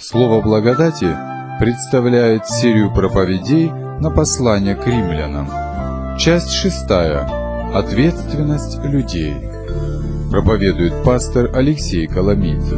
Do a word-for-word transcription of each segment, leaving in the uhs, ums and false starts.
Слово благодати представляет серию проповедей на послание к римлянам. Часть шестая. Ответственность людей. Проповедует пастор Алексей Коломийцев.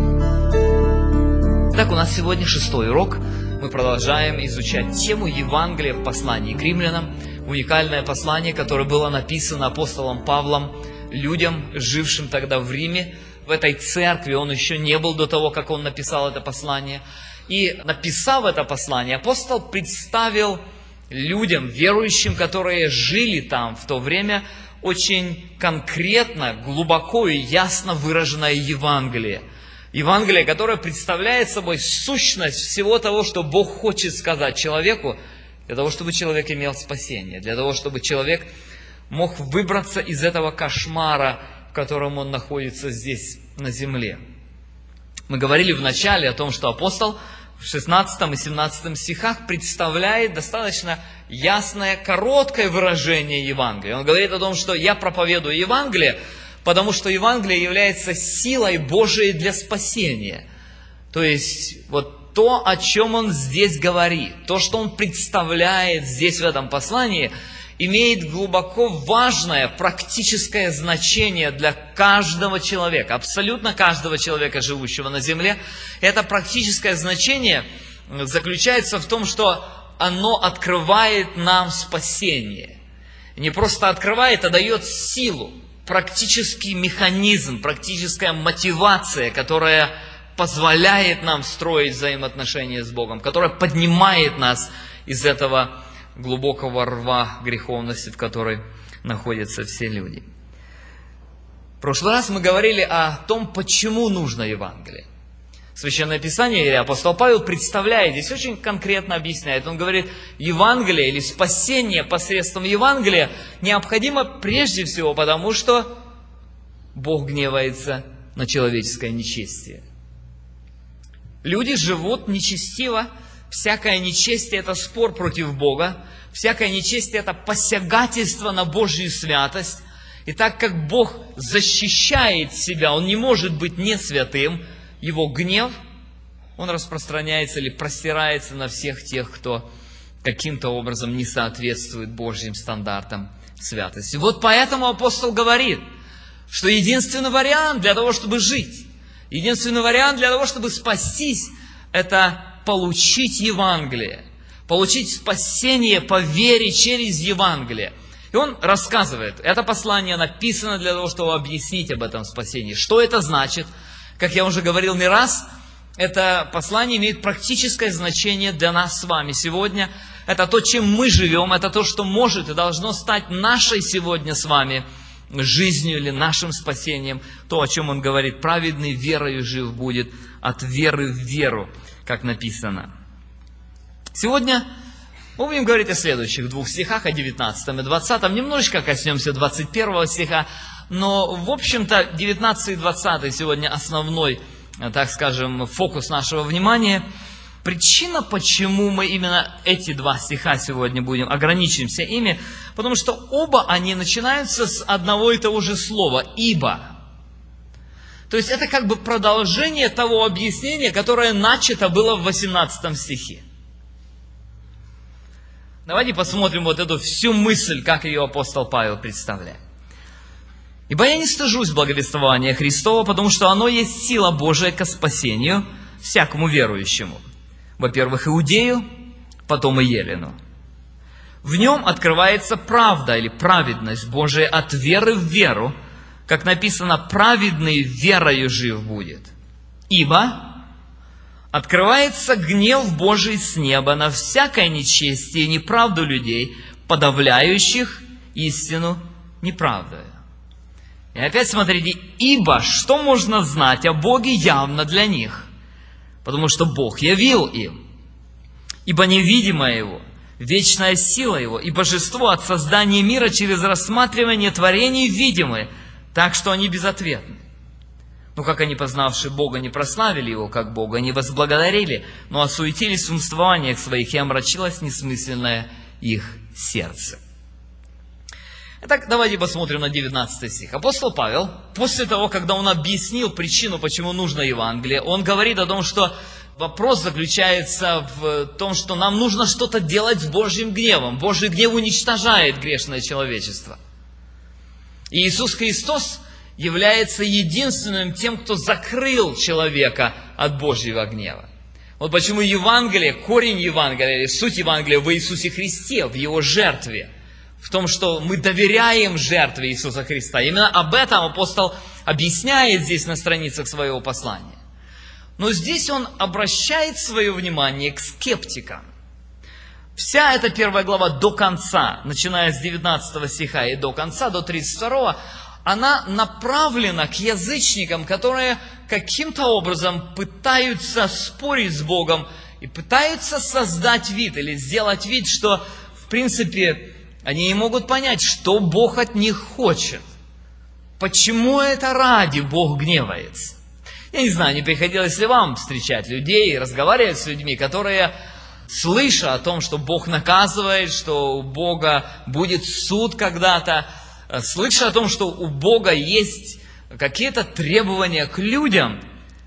Так, у нас сегодня шестой урок. Мы продолжаем изучать тему Евангелия в послании к римлянам. Уникальное послание, которое было написано апостолом Павлом людям, жившим тогда в Риме. В этой церкви он еще не был до того, как он написал это послание. И написав это послание, апостол представил людям, верующим, которые жили там в то время, очень конкретно, глубоко и ясно выраженное Евангелие. Евангелие, которое представляет собой сущность всего того, что Бог хочет сказать человеку, для того, чтобы человек имел спасение, для того, чтобы человек мог выбраться из этого кошмара, в котором он находится здесь, на земле. Мы говорили в начале о том, что апостол в шестнадцатом и семнадцатом стихах представляет достаточно ясное, короткое выражение Евангелия. Он говорит о том, что я проповедую Евангелие, потому что Евангелие является силой Божией для спасения. То есть, вот то, о чем он здесь говорит, то, что он представляет здесь в этом послании, имеет глубоко важное практическое значение для каждого человека, абсолютно каждого человека, живущего на земле. Это практическое значение заключается в том, что оно открывает нам спасение. Не просто открывает, а дает силу, практический механизм, практическая мотивация, которая позволяет нам строить взаимоотношения с Богом, которая поднимает нас из этого глубокого рва греховности, в которой находятся все люди. В прошлый раз мы говорили о том, почему нужно Евангелие. Священное Писание, или апостол Павел представляет, здесь очень конкретно объясняет. Он говорит, Евангелие или спасение посредством Евангелия необходимо прежде всего потому, что Бог гневается на человеческое нечестие. Люди живут нечестиво. Всякое нечестие – это спор против Бога. Всякое нечестие – это посягательство на Божью святость. И так как Бог защищает себя, Он не может быть не святым, Его гнев, Он распространяется или простирается на всех тех, кто каким-то образом не соответствует Божьим стандартам святости. Вот поэтому апостол говорит, что единственный вариант для того, чтобы жить, единственный вариант для того, чтобы спастись, это получить Евангелие, получить спасение по вере через Евангелие. И он рассказывает, это послание написано для того, чтобы объяснить об этом спасении. Что это значит? Как я уже говорил не раз, это послание имеет практическое значение для нас с вами сегодня. Это то, чем мы живем, это то, что может и должно стать нашей сегодня с вами жизнью или нашим спасением. То, о чем он говорит, праведный верою жив будет, от веры в веру, как написано. Сегодня мы будем говорить о следующих двух стихах, о девятнадцатом и двадцатом. Немножечко коснемся двадцать первого стиха, но, в общем-то, девятнадцатый и двадцатый сегодня основной, так скажем, фокус нашего внимания. Причина, почему мы именно эти два стиха сегодня будем, ограничимся ими, потому что оба они начинаются с одного и того же слова «ибо». То есть это как бы продолжение того объяснения, которое начато было в восемнадцатом стихе. Давайте посмотрим вот эту всю мысль, как ее апостол Павел представляет. «Ибо я не стыжусь благовествования Христова, потому что оно есть сила Божия ко спасению всякому верующему. Во-первых, иудею, потом и елену. В нем открывается правда или праведность Божия от веры в веру, как написано, праведный верою жив будет. Ибо открывается гнев Божий с неба на всякое нечестие и неправду людей, подавляющих истину неправдою». И опять смотрите, ибо что можно знать о Боге явно для них? Потому что Бог явил им. Ибо невидимое Его, вечная сила Его и божество от создания мира через рассматривание творений видимы, так что они безответны. Но как они, познавшие Бога, не прославили Его как Бога, не возблагодарили, но осуетились в умствованиях своих, и омрачилось несмысленное их сердце. Итак, давайте посмотрим на девятнадцатый стих. Апостол Павел, после того, когда он объяснил причину, почему нужно Евангелие, он говорит о том, что вопрос заключается в том, что нам нужно что-то делать с Божьим гневом. Божий гнев уничтожает грешное человечество. И Иисус Христос является единственным тем, кто закрыл человека от Божьего гнева. Вот почему Евангелие, корень Евангелия, или суть Евангелия в Иисусе Христе, в Его жертве, в том, что мы доверяем жертве Иисуса Христа. Именно об этом апостол объясняет здесь на страницах своего послания. Но здесь он обращает свое внимание к скептикам. Вся эта первая глава до конца, начиная с девятнадцатого стиха и до конца, до тридцать второго, она направлена к язычникам, которые каким-то образом пытаются спорить с Богом и пытаются создать вид или сделать вид, что, в принципе, они не могут понять, что Бог от них хочет. Почему это ради Бог гневается? Я не знаю, не приходилось ли вам встречать людей, разговаривать с людьми, которые, слыша о том, что Бог наказывает, что у Бога будет суд когда-то, слыша о том, что у Бога есть какие-то требования к людям,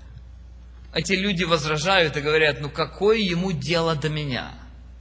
эти люди возражают и говорят: ну какое ему дело до меня?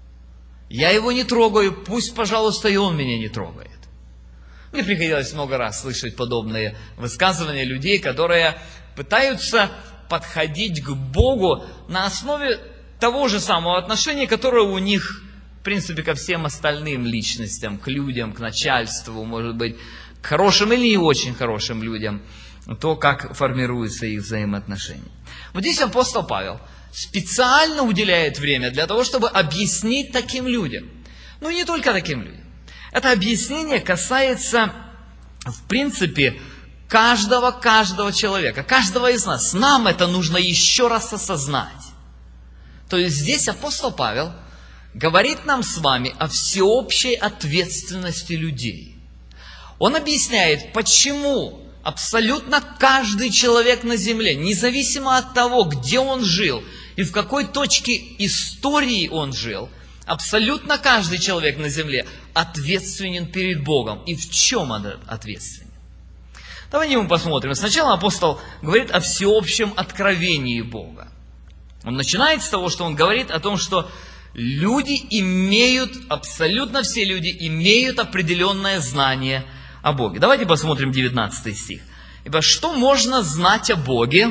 Я его не трогаю, пусть, пожалуйста, и он меня не трогает. Мне приходилось много раз слышать подобные высказывания людей, которые пытаются подходить к Богу на основе того же самого отношения, которое у них, в принципе, ко всем остальным личностям, к людям, к начальству, может быть, к хорошим или не очень хорошим людям, то, как формируются их взаимоотношения. Вот здесь апостол Павел специально уделяет время для того, чтобы объяснить таким людям. Ну, не только таким людям. Это объяснение касается, в принципе, каждого, каждого человека, каждого из нас. Нам это нужно еще раз осознать. То есть здесь апостол Павел говорит нам с вами о всеобщей ответственности людей. Он объясняет, почему абсолютно каждый человек на земле, независимо от того, где он жил и в какой точке истории он жил, абсолютно каждый человек на земле ответственен перед Богом. И в чем он ответственен? Давайте мы посмотрим. Сначала апостол говорит о всеобщем откровении Бога. Он начинает с того, что он говорит о том, что люди имеют, абсолютно все люди имеют определенное знание о Боге. Давайте посмотрим девятнадцатый стих. «Ибо что можно знать о Боге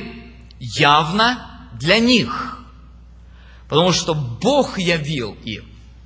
явно для них? Потому что Бог явил им».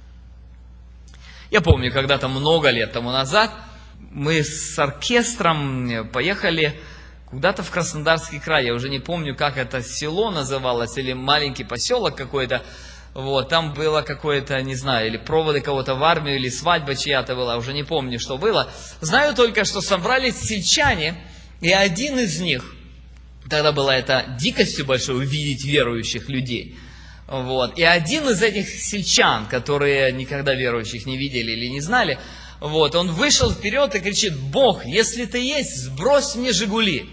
Я помню, когда-то много лет тому назад мы с оркестром поехали куда-то в Краснодарский край. Я уже не помню, как это село называлось, или маленький поселок какой-то. Вот, там было какое-то, не знаю, или проводы кого-то в армию, или свадьба чья-то была, уже не помню, что было. Знаю только, что собрались сельчане, и один из них, тогда была это дикостью большой увидеть верующих людей. Вот, и один из этих сельчан, которые никогда верующих не видели или не знали, вот, он вышел вперед и кричит: «Бог, если ты есть, сбрось мне «Жигули».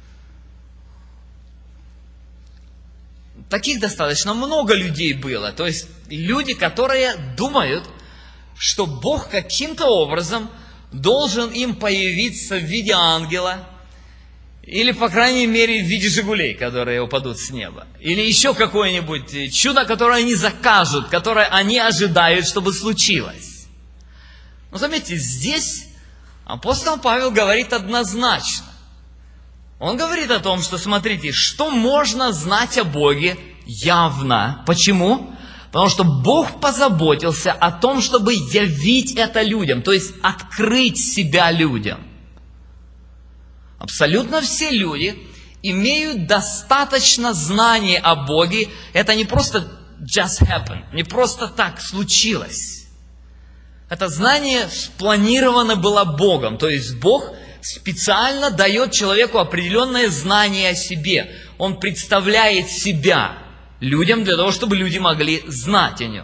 Таких достаточно много людей было. То есть люди, которые думают, что Бог каким-то образом должен им появиться в виде ангела, или, по крайней мере, в виде «Жигулей», которые упадут с неба. Или еще какое-нибудь чудо, которое они закажут, которое они ожидают, чтобы случилось. Но заметьте, здесь апостол Павел говорит однозначно. Он говорит о том, что, смотрите, что можно знать о Боге явно. Почему? Потому что Бог позаботился о том, чтобы явить это людям, то есть открыть себя людям. Абсолютно все люди имеют достаточно знаний о Боге. Это не просто just happened, не просто так случилось. Это знание спланировано было Богом, то есть Бог специально дает человеку определенное знание о себе. Он представляет себя людям для того, чтобы люди могли знать о нем.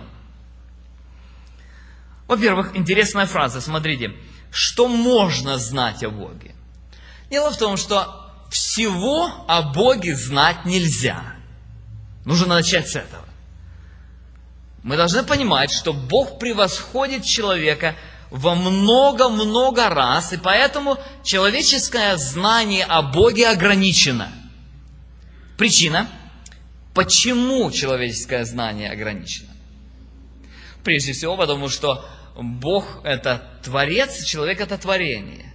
Во-первых, интересная фраза, смотрите. Что можно знать о Боге? Дело в том, что всего о Боге знать нельзя. Нужно начать с этого. Мы должны понимать, что Бог превосходит человека во много-много раз, и поэтому человеческое знание о Боге ограничено. Причина? Почему человеческое знание ограничено? Прежде всего, потому что Бог – это Творец, человек – это творение.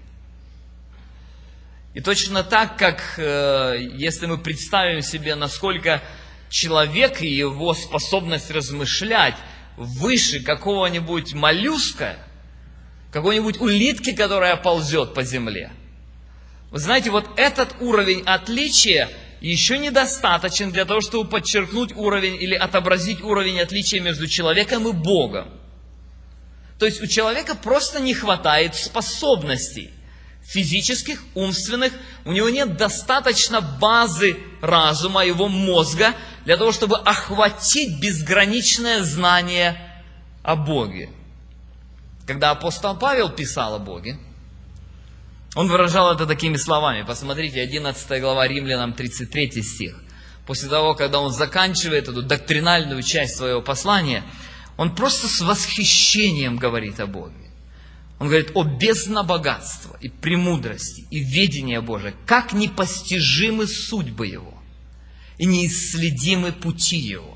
И точно так, как э, если мы представим себе, насколько человек и его способность размышлять выше какого-нибудь моллюска, какой-нибудь улитки, которая ползет по земле. Вы знаете, вот этот уровень отличия еще недостаточен для того, чтобы подчеркнуть уровень или отобразить уровень отличия между человеком и Богом. То есть у человека просто не хватает способностей физических, умственных, у него нет достаточно базы разума, его мозга, для того, чтобы охватить безграничное знание о Боге. Когда апостол Павел писал о Боге, он выражал это такими словами. Посмотрите, одиннадцатая глава Римлянам, тридцать третий стих. После того, когда он заканчивает эту доктринальную часть своего послания, он просто с восхищением говорит о Боге. Он говорит о бездна богатства и премудрости и ведения Божия, как непостижимы судьбы Его и неисследимы пути Его.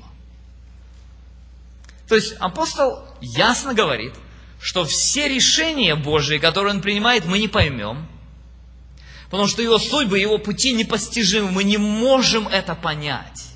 То есть апостол ясно говорит, что все решения Божии, которые Он принимает, мы не поймем, потому что Его судьбы, Его пути непостижимы, мы не можем это понять.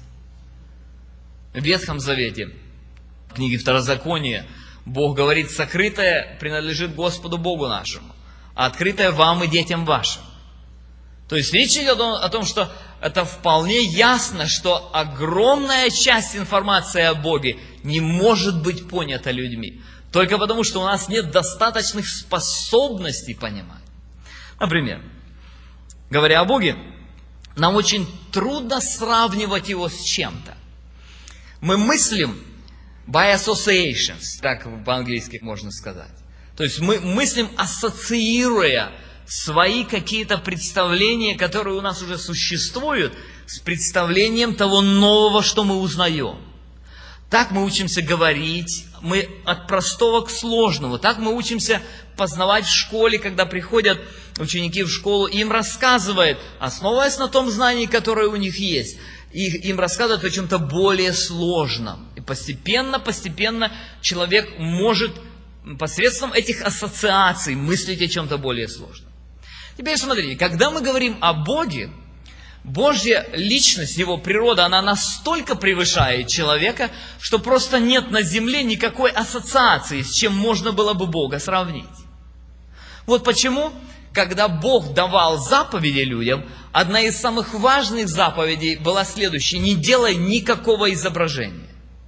В Ветхом Завете, в книге Второзакония, Бог говорит, сокрытое принадлежит Господу Богу нашему, а открытое вам и детям вашим. То есть речь идет о том, что это вполне ясно, что огромная часть информации о Боге не может быть понята людьми, только потому, что у нас нет достаточных способностей понимать. Например, говоря о Боге, нам очень трудно сравнивать Его с чем-то. Мы мыслим by associations, так по-английски можно сказать. То есть мы мыслим, ассоциируя свои какие-то представления, которые у нас уже существуют, с представлением того нового, что мы узнаем. Так мы учимся говорить, мы от простого к сложному. Так мы учимся познавать в школе, когда приходят ученики в школу, им рассказывают, основываясь на том знании, которое у них есть, и им рассказывают о чем-то более сложном. И постепенно, постепенно человек может посредством этих ассоциаций мыслить о чем-то более сложном. Теперь смотрите, когда мы говорим о Боге, Божья личность, Его природа, она настолько превышает человека, что просто нет на земле никакой ассоциации, с чем можно было бы Бога сравнить. Вот почему, когда Бог давал заповеди людям, одна из самых важных заповедей была следующая: не делай никакого изображения.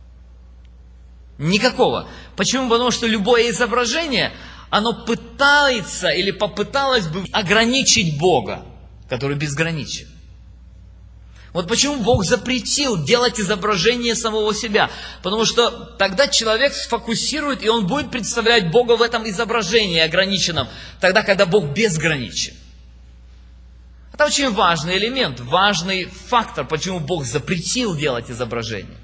Никакого. Почему? Потому что любое изображение, оно пытается или попыталось бы ограничить Бога, который безграничен. Вот почему Бог запретил делать изображение самого себя. Потому что тогда человек сфокусирует, и он будет представлять Бога в этом изображении ограниченном, тогда, когда Бог безграничен. Это очень важный элемент, важный фактор, почему Бог запретил делать изображение.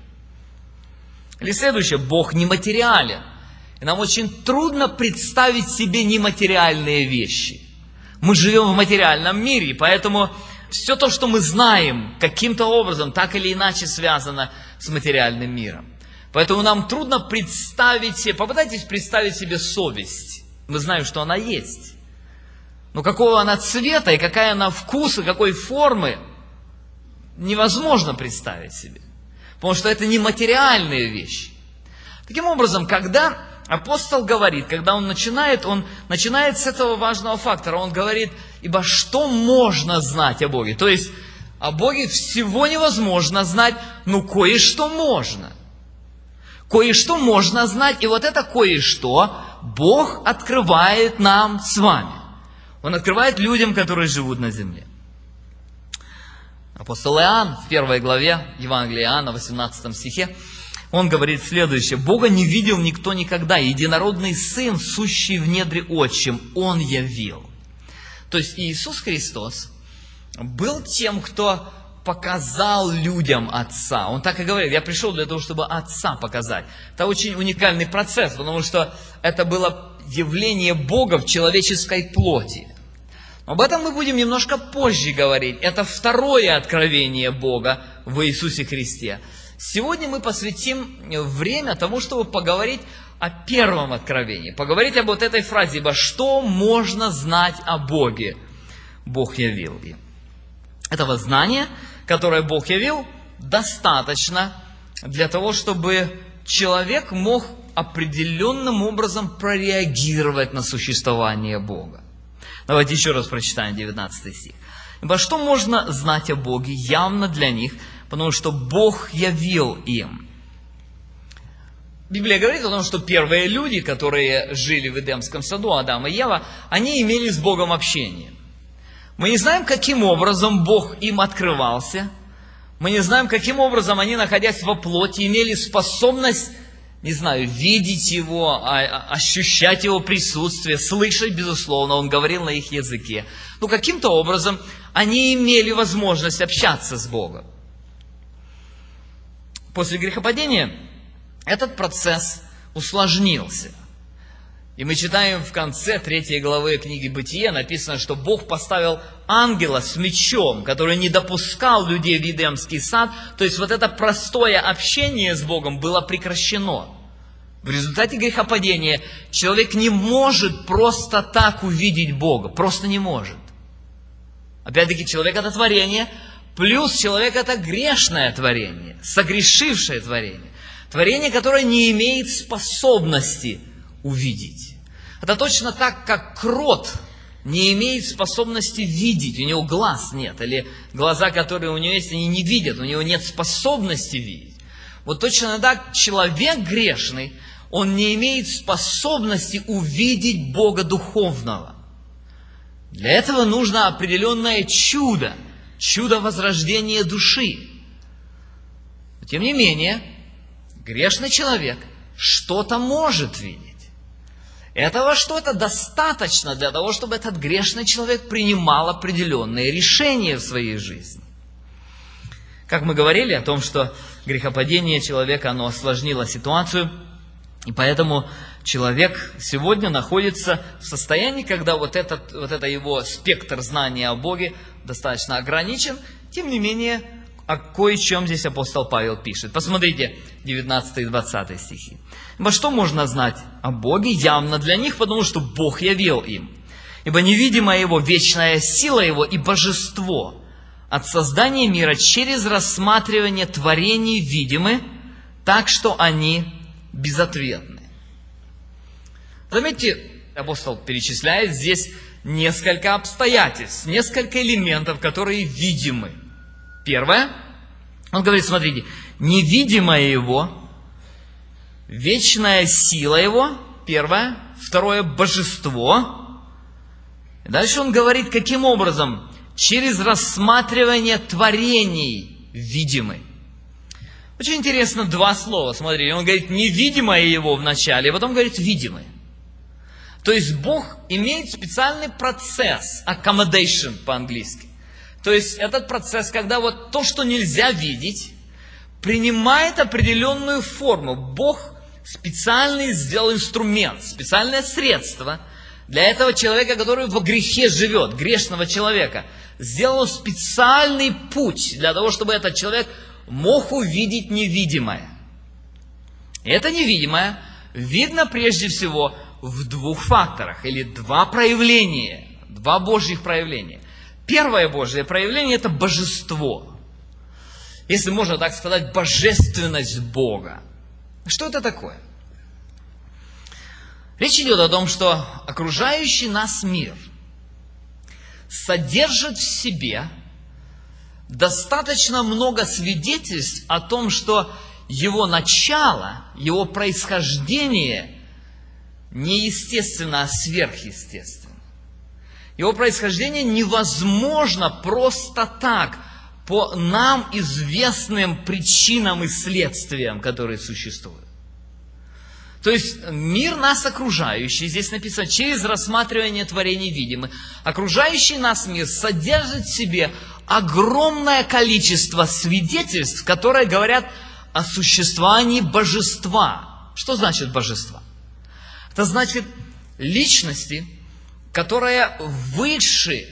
Или следующее, Бог нематериален. И нам очень трудно представить себе нематериальные вещи. Мы живем в материальном мире, поэтому все то, что мы знаем, каким-то образом, так или иначе связано с материальным миром. Поэтому нам трудно представить себе, попытайтесь представить себе совесть. Мы знаем, что она есть. Но какого она цвета, и какая она вкуса, какой формы, невозможно представить себе. Потому что это нематериальные вещи. Таким образом, когда апостол говорит, когда он начинает, он начинает с этого важного фактора. Он говорит, ибо что можно знать о Боге? То есть, о Боге всего невозможно знать, но кое-что можно. Кое-что можно знать, и вот это кое-что Бог открывает нам с вами. Он открывает людям, которые живут на земле. Апостол Иоанн в первой главе Евангелия Иоанна, восемнадцатом стихе, он говорит следующее: «Бога не видел никто никогда, единородный Сын, сущий в недре Отчим, Он явил». То есть Иисус Христос был тем, кто показал людям Отца. Он так и говорит: я пришел для того, чтобы Отца показать. Это очень уникальный процесс, потому что это было явление Бога в человеческой плоти. Об этом мы будем немножко позже говорить. Это второе откровение Бога в Иисусе Христе. Сегодня мы посвятим время тому, чтобы поговорить о первом откровении. Поговорить об вот этой фразе, ибо что можно знать о Боге? Бог явил им. Этого знания, которое Бог явил, достаточно для того, чтобы человек мог определенным образом прореагировать на существование Бога. Давайте еще раз прочитаем девятнадцатый стих. «Ибо что можно знать о Боге явно для них, потому что Бог явил им». Библия говорит о том, что первые люди, которые жили в Эдемском саду, Адам и Ева, они имели с Богом общение. Мы не знаем, каким образом Бог им открывался. Мы не знаем, каким образом они, находясь во плоти, имели способность, не знаю, видеть Его, ощущать Его присутствие, слышать, безусловно, Он говорил на их языке. Но каким-то образом они имели возможность общаться с Богом. После грехопадения этот процесс усложнился. И мы читаем в конце третьей главы книги Бытия, написано, что Бог поставил ангела с мечом, который не допускал людей в Эдемский сад. То есть вот это простое общение с Богом было прекращено. В результате грехопадения человек не может просто так увидеть Бога. Просто не может. Опять-таки, человек это творение, плюс человек это грешное творение, согрешившее творение. Творение, которое не имеет способности увидеть. Это точно так, как крот не имеет способности видеть, у него глаз нет, или глаза, которые у него есть, они не видят, у него нет способности видеть. Вот точно так человек грешный, он не имеет способности увидеть Бога духовного. Для этого нужно определенное чудо, чудо возрождения души. Но, тем не менее, грешный человек что-то может видеть. Этого что-то достаточно для того, чтобы этот грешный человек принимал определенные решения в своей жизни. Как мы говорили о том, что грехопадение человека, оно осложнило ситуацию, и поэтому человек сегодня находится в состоянии, когда вот этот, вот это его спектр знания о Боге достаточно ограничен, тем не менее, о кое-чем здесь апостол Павел пишет. Посмотрите девятнадцатый и двадцатый стихи. «Ибо что можно знать о Боге явно для них, потому что Бог явил им? Ибо невидимая Его, вечная сила Его и божество от создания мира через рассматривание творений видимы, так что они безответны». Заметьте, апостол перечисляет здесь несколько обстоятельств, несколько элементов, которые видимы. Первое, он говорит, смотрите, невидимое Его, вечная сила Его, первое. Второе, божество. И дальше он говорит, каким образом? Через рассматривание творений видимы. Очень интересно два слова, смотрите. Он говорит, невидимое Его в начале, а потом говорит, видимое. То есть Бог имеет специальный процесс, accommodation по-английски. То есть этот процесс, когда вот то, что нельзя видеть, принимает определенную форму. Бог специально сделал инструмент, специальное средство для этого человека, который во грехе живет, грешного человека. Сделал специальный путь для того, чтобы этот человек мог увидеть невидимое. И это невидимое видно прежде всего в двух факторах, или два проявления, два Божьих проявления. Первое Божье проявление – это божество. Если можно так сказать, божественность Бога. Что это такое? Речь идет о том, что окружающий нас мир содержит в себе достаточно много свидетельств о том, что его начало, его происхождение неестественно, а сверхъестественно. Его происхождение невозможно просто так, по нам известным причинам и следствиям, которые существуют. То есть мир нас окружающий, здесь написано, через рассматривание творений видимых, окружающий нас мир содержит в себе огромное количество свидетельств, которые говорят о существовании божества. Что значит божество? Это значит личности, которая выше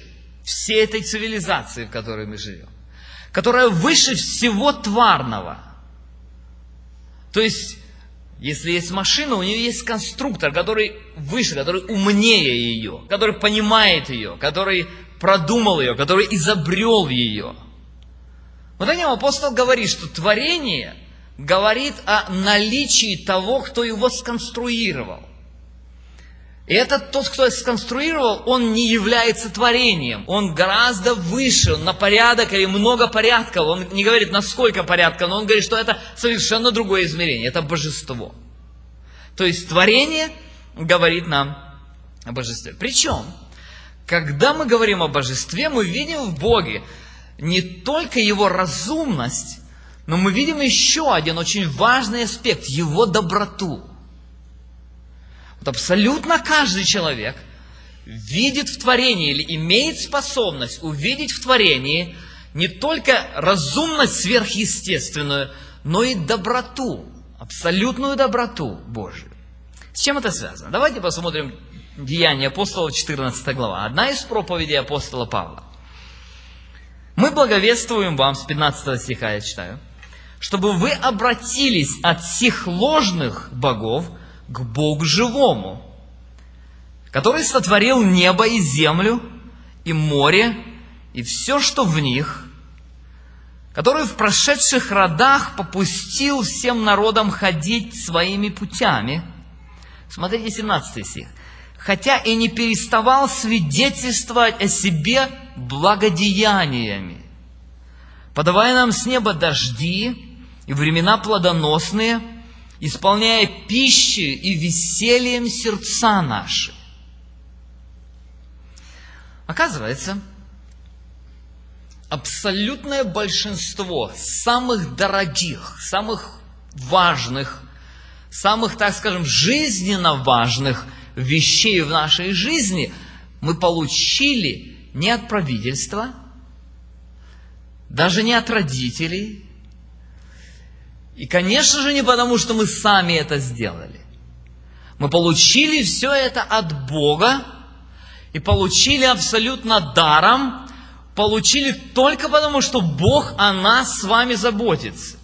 всей этой цивилизации, в которой мы живем, которая выше всего тварного. То есть, если есть машина, у нее есть конструктор, который выше, который умнее ее, который понимает ее, который продумал ее, который изобрел ее. Вот о нем апостол говорит, что творение говорит о наличии того, кто его сконструировал. И этот тот, кто сконструировал, он не является творением. Он гораздо выше, он на порядок или много порядков. Он не говорит, на сколько порядков, но он говорит, что это совершенно другое измерение. Это божество. То есть творение говорит нам о божестве. Причем, когда мы говорим о божестве, мы видим в Боге не только Его разумность, но мы видим еще один очень важный аспект – Его доброту. Вот абсолютно каждый человек видит в творении или имеет способность увидеть в творении не только разумность сверхъестественную, но и доброту, абсолютную доброту Божию. С чем это связано? Давайте посмотрим Деяния апостолов, четырнадцатая глава. Одна из проповедей апостола Павла. «Мы благовествуем вам», с пятнадцатого стиха я читаю, «чтобы вы обратились от сих ложных богов к Богу живому, который сотворил небо и землю, и море, и все, что в них, который в прошедших родах попустил всем народам ходить своими путями». Смотрите, семнадцатый стих. «Хотя и не переставал свидетельствовать о себе благодеяниями, подавая нам с неба дожди и времена плодоносные, исполняя пищей и весельем сердца наши». Оказывается, абсолютное большинство самых дорогих, самых важных, самых, так скажем, жизненно важных вещей в нашей жизни мы получили не от правительства, даже не от родителей, и, конечно же, не потому, что мы сами это сделали. Мы получили все это от Бога, и получили абсолютно даром, получили только потому, что Бог о нас с вами заботится.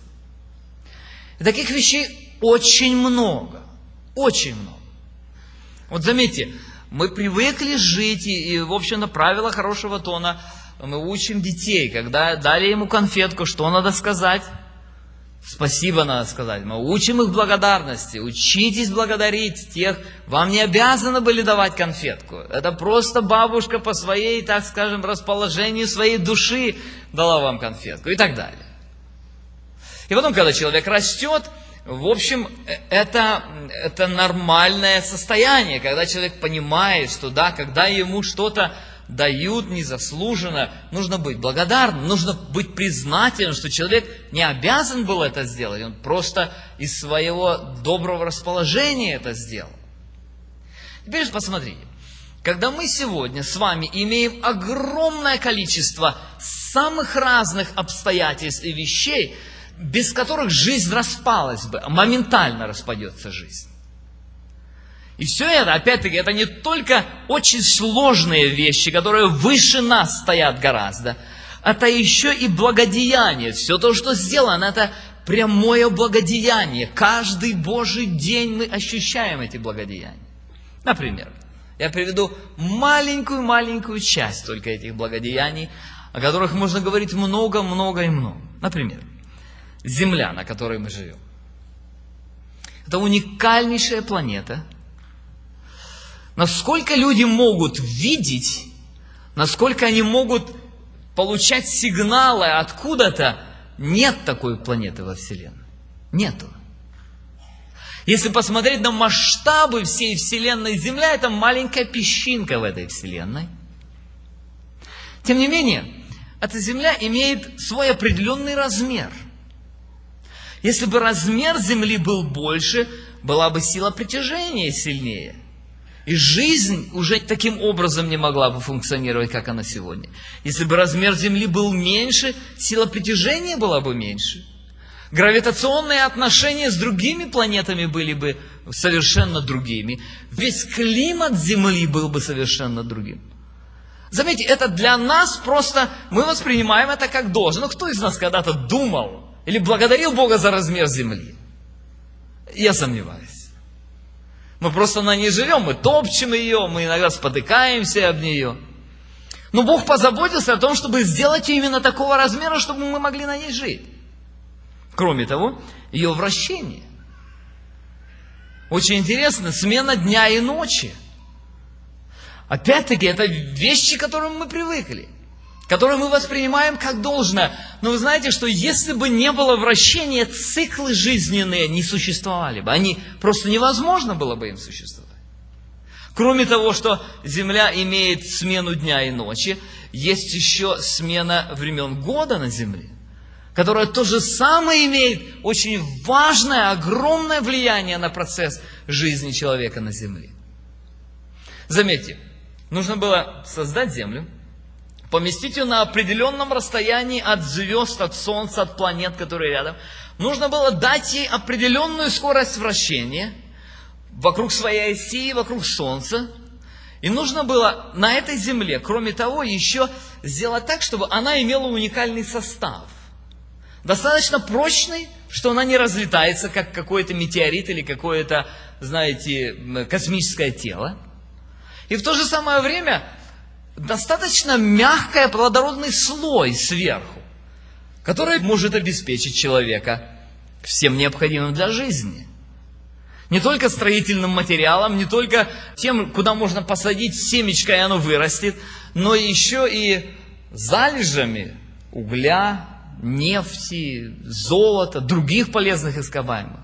И таких вещей очень много, очень много. Вот заметьте, мы привыкли жить, и, и в общем-то, правила хорошего тона, мы учим детей, когда дали ему конфетку, что надо сказать? Спасибо надо сказать. Мы учим их благодарности. Учитесь благодарить тех. Вам не обязаны были давать конфетку. Это просто бабушка по своей, так скажем, расположению своей души дала вам конфетку и так далее. И потом, когда человек растет, в общем, это, это нормальное состояние, когда человек понимает, что да, когда ему что-то дают незаслуженно, нужно быть благодарным, нужно быть признательным, что человек не обязан был это сделать, он просто из своего доброго расположения это сделал. Теперь же посмотрите, когда мы сегодня с вами имеем огромное количество самых разных обстоятельств и вещей, без которых жизнь распалась бы, моментально распадется жизнь. И все это, опять-таки, это не только очень сложные вещи, которые выше нас стоят гораздо, это еще и благодеяние. Все то, что сделано, это прямое благодеяние. Каждый Божий день мы ощущаем эти благодеяния. Например, я приведу маленькую-маленькую часть только этих благодеяний, о которых можно говорить много-много и много. Например, Земля, на которой мы живем. Это уникальнейшая планета. Насколько люди могут видеть, насколько они могут получать сигналы откуда-то, нет такой планеты во Вселенной. Нету. Если посмотреть на масштабы всей Вселенной, Земля – это маленькая песчинка в этой Вселенной. Тем не менее, эта Земля имеет свой определенный размер. Если бы размер Земли был больше, была бы сила притяжения сильнее. И жизнь уже таким образом не могла бы функционировать, как она сегодня. Если бы размер Земли был меньше, сила притяжения была бы меньше. Гравитационные отношения с другими планетами были бы совершенно другими. Весь климат Земли был бы совершенно другим. Заметьте, это для нас просто, мы воспринимаем это как должно. Ну, кто из нас когда-то думал или благодарил Бога за размер земли? Я сомневаюсь. Мы просто на ней живем, мы топчем ее, мы иногда спотыкаемся об нее. Но Бог позаботился о том, чтобы сделать ее именно такого размера, чтобы мы могли на ней жить. Кроме того, ее вращение. Очень интересно, смена дня и ночи. Опять-таки, это вещи, к которым мы привыкли, которые мы воспринимаем как должное. Но вы знаете, что если бы не было вращения, циклы жизненные не существовали бы. Они просто невозможно было бы им существовать. Кроме того, что Земля имеет смену дня и ночи, есть еще смена времен года на Земле, которая то же самое имеет очень важное, огромное влияние на процесс жизни человека на Земле. Заметьте, нужно было создать Землю, поместить ее на определенном расстоянии от звезд, от Солнца, от планет, которые рядом. Нужно было дать ей определенную скорость вращения вокруг своей оси, вокруг Солнца. И нужно было на этой Земле, кроме того, еще сделать так, чтобы она имела уникальный состав. Достаточно прочный, что она не разлетается, как какой-то метеорит или какое-то, знаете, космическое тело. И в то же самое время достаточно мягкий, плодородный слой сверху, который может обеспечить человека всем необходимым для жизни. Не только строительным материалом, не только тем, куда можно посадить семечко, и оно вырастет, но еще и залежами угля, нефти, золота, других полезных ископаемых.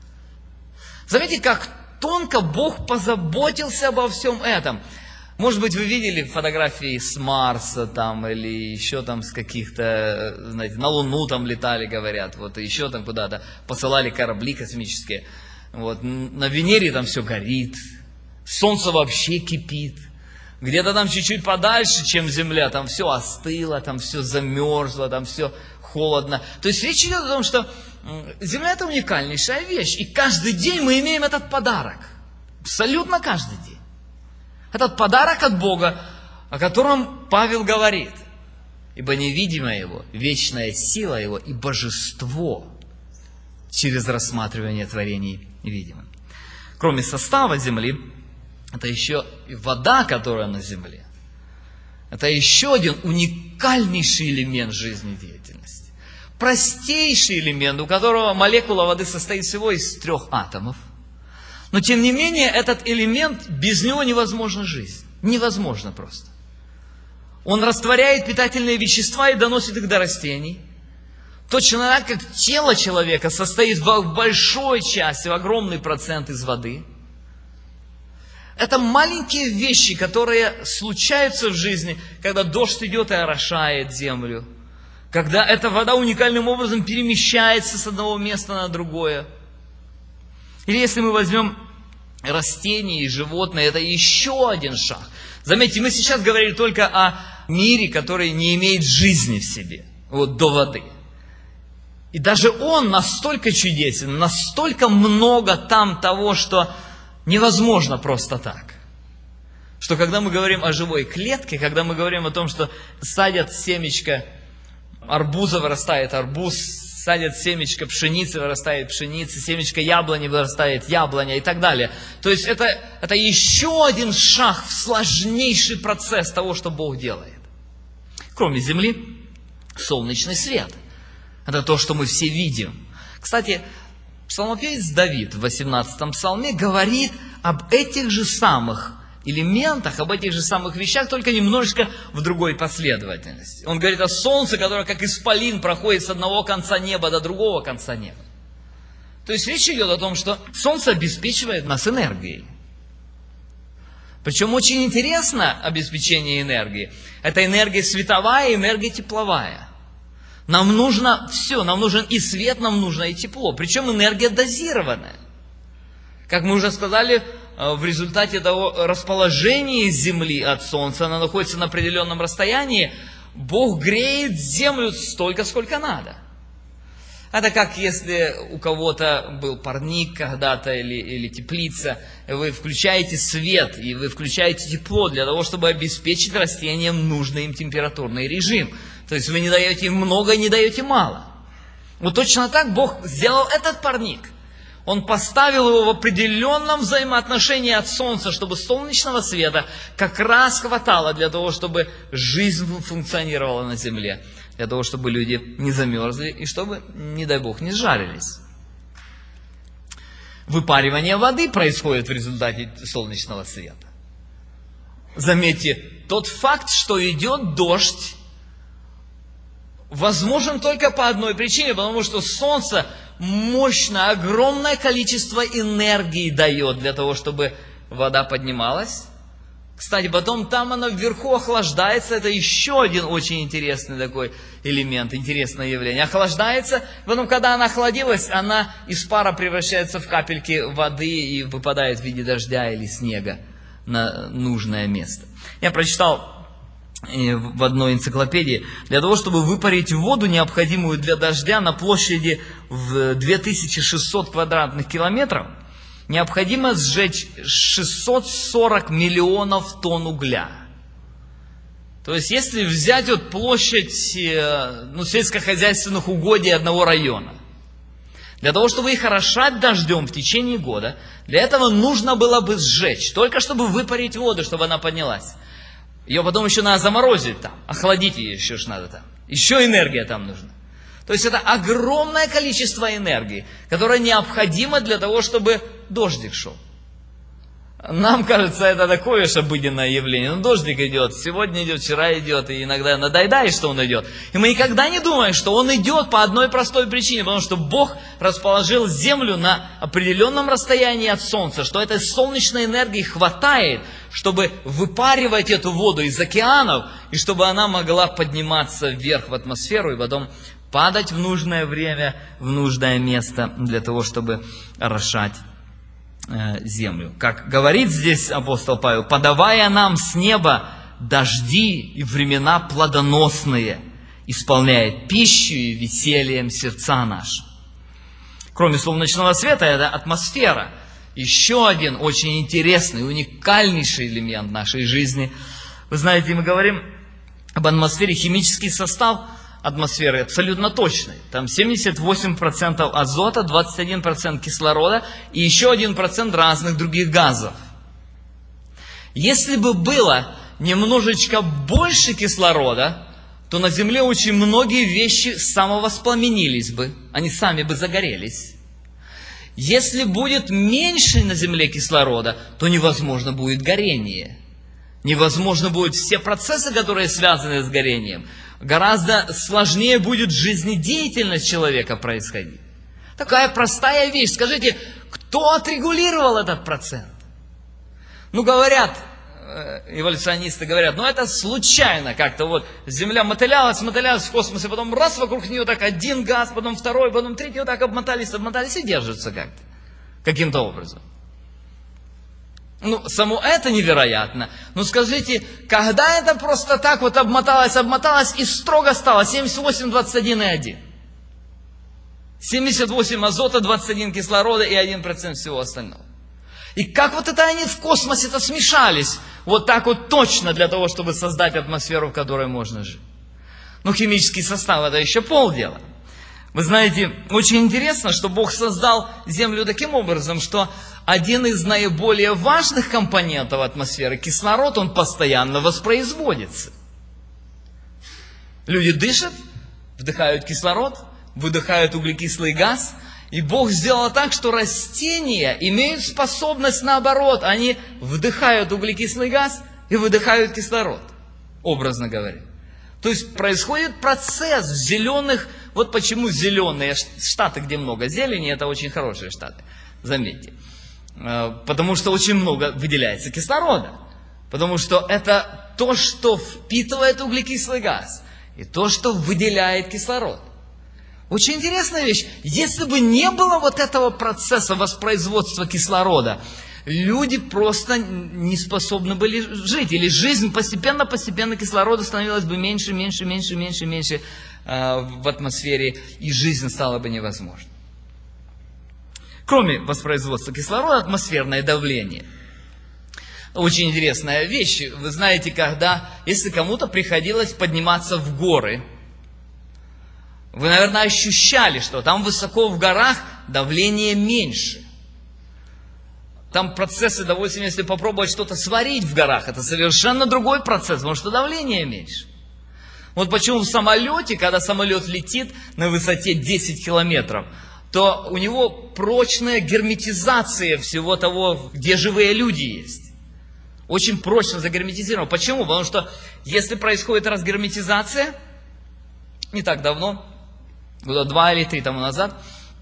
Заметьте, как тонко Бог позаботился обо всем этом. Может быть, вы видели фотографии с Марса там, или еще там с каких-то, знаете, на Луну там летали, говорят, вот, и еще там куда-то посылали корабли космические. Вот, на Венере там все горит, Солнце вообще кипит. Где-то там чуть-чуть подальше, чем Земля, там все остыло, там все замерзло, там все холодно. То есть речь идет о том, что Земля — это уникальнейшая вещь. И каждый день мы имеем этот подарок. Абсолютно каждый день. Этот подарок от Бога, о котором Павел говорит. Ибо невидимое Его, вечная сила Его и божество через рассматривание творений видимым. Кроме состава Земли, это еще и вода, которая на Земле. Это еще один уникальнейший элемент жизнедеятельности. Простейший элемент, у которого молекула воды состоит всего из трех атомов. Но тем не менее, этот элемент, без него невозможна жизнь. Невозможно просто. Он растворяет питательные вещества и доносит их до растений. Точно так, как тело человека состоит в большой части, в огромный процент из воды. Это маленькие вещи, которые случаются в жизни, когда дождь идет и орошает землю. Когда эта вода уникальным образом перемещается с одного места на другое. Или если мы возьмем растения и животные, это еще один шаг. Заметьте, мы сейчас говорили только о мире, который не имеет жизни в себе, вот до воды. И даже он настолько чудесен, настолько много там того, что невозможно просто так. Что когда мы говорим о живой клетке, когда мы говорим о том, что садят семечко арбуза, вырастает арбуз, садят семечко пшеницы, вырастает пшеница, семечко яблони, вырастает яблоня и так далее. То есть это, это еще один шаг в сложнейший процесс того, что Бог делает. Кроме земли, солнечный свет. Это то, что мы все видим. Кстати, псалмопевец Давид в восемнадцатом псалме говорит об этих же самых элементах, об этих же самых вещах, только немножечко в другой последовательности. Он говорит о солнце, которое как исполин проходит с одного конца неба до другого конца неба. То есть речь идет о том, что солнце обеспечивает нас энергией. Причем очень интересно обеспечение энергии. Это энергия световая и энергия тепловая. Нам нужно все, нам нужен и свет, нам нужно и тепло. Причем энергия дозированная. Как мы уже сказали, в результате того расположения Земли от Солнца, она находится на определенном расстоянии, Бог греет Землю столько, сколько надо. Это как если у кого-то был парник когда-то или, или теплица, и вы включаете свет, и вы включаете тепло для того, чтобы обеспечить растениям нужный им температурный режим. То есть вы не даете им много, не даете мало. Вот точно так Бог сделал этот парник. Он поставил его в определенном взаимоотношении от солнца, чтобы солнечного света как раз хватало для того, чтобы жизнь функционировала на земле. Для того, чтобы люди не замерзли и чтобы, не дай Бог, не сжарились. Выпаривание воды происходит в результате солнечного света. Заметьте, тот факт, что идет дождь, возможен только по одной причине, потому что солнце мощное, огромное количество энергии дает для того, чтобы вода поднималась. Кстати, потом там она вверху охлаждается, это еще один очень интересный такой элемент, интересное явление. Охлаждается, потом, когда она охладилась, она из пара превращается в капельки воды и выпадает в виде дождя или снега на нужное место. Я прочитал в одной энциклопедии, для того, чтобы выпарить воду, необходимую для дождя на площади в две тысячи шестьсот квадратных километров, необходимо сжечь шестьсот сорок миллионов тонн угля. То есть, если взять вот площадь ну, сельскохозяйственных угодий одного района, для того, чтобы их орошать дождем в течение года, для этого нужно было бы сжечь, только чтобы выпарить воду, чтобы она поднялась. Ее потом еще надо заморозить там, охладить ее еще ж надо там. Еще энергия там нужна. То есть это огромное количество энергии, которое необходимо для того, чтобы дождик шел. Нам кажется, это такое же обыденное явление. Ну, дождик идет, сегодня идет, вчера идет, и иногда надоедает, что он идет. И мы никогда не думаем, что он идет по одной простой причине, потому что Бог расположил землю на определенном расстоянии от солнца, что этой солнечной энергии хватает, чтобы выпаривать эту воду из океанов, и чтобы она могла подниматься вверх в атмосферу, и потом падать в нужное время, в нужное место, для того, чтобы орошать землю. Как говорит здесь апостол Павел, подавая нам с неба дожди и времена плодоносные, исполняет пищу и весельем сердца наши. Кроме солнечного света, это атмосфера. Еще один очень интересный, уникальнейший элемент нашей жизни. Вы знаете, мы говорим об атмосфере, химический состав атмосферы абсолютно точный. Там семьдесят восемь процентов азота, двадцать один процент кислорода и еще один процент разных других газов. Если бы было немножечко больше кислорода, то на Земле очень многие вещи самовоспламенились бы, они сами бы загорелись. Если будет меньше на Земле кислорода, то невозможно будет горение. Невозможно будут все процессы, которые связаны с горением. Гораздо сложнее будет жизнедеятельность человека происходить. Такая простая вещь. Скажите, кто отрегулировал этот процент? Ну, говорят, эволюционисты говорят, ну это случайно как-то вот Земля мотылялась, мотылялась в космосе, потом раз вокруг нее так один газ, потом второй, потом третий, вот так обмотались, обмотались и держатся как-то, каким-то образом. Ну, само это невероятно. Ну, скажите, когда это просто так вот обмоталось, обмоталось и строго стало семьдесят восемь, двадцать один и один? семьдесят восемь азота, двадцать один кислорода и один процент всего остального. И как вот это они в космосе-то смешались, вот так вот точно для того, чтобы создать атмосферу, в которой можно жить? Ну, химический состав это еще полдела. Вы знаете, очень интересно, что Бог создал Землю таким образом, что один из наиболее важных компонентов атмосферы, кислород, он постоянно воспроизводится. Люди дышат, вдыхают кислород, выдыхают углекислый газ, и Бог сделал так, что растения имеют способность наоборот, они вдыхают углекислый газ и выдыхают кислород, образно говоря. То есть происходит процесс в зеленых, вот почему зеленые штаты, где много зелени, это очень хорошие штаты, заметьте. Потому что очень много выделяется кислорода. Потому что это то, что впитывает углекислый газ, и то, что выделяет кислород. Очень интересная вещь. Если бы не было вот этого процесса воспроизводства кислорода, люди просто не способны были жить. Или жизнь постепенно-постепенно кислорода становилась бы меньше, меньше, меньше, меньше, меньше в атмосфере, и жизнь стала бы невозможна. Кроме воспроизводства кислорода, атмосферное давление. Очень интересная вещь. Вы знаете, когда, если кому-то приходилось подниматься в горы, вы, наверное, ощущали, что там высоко в горах давление меньше. Там процессы, допустим, если попробовать что-то сварить в горах, это совершенно другой процесс, потому что давление меньше. Вот почему в самолете, когда самолет летит на высоте десять километров, то у него прочная герметизация всего того, где живые люди есть. Очень прочно загерметизировано. Почему? Потому что если происходит разгерметизация, не так давно, года два или три тому назад,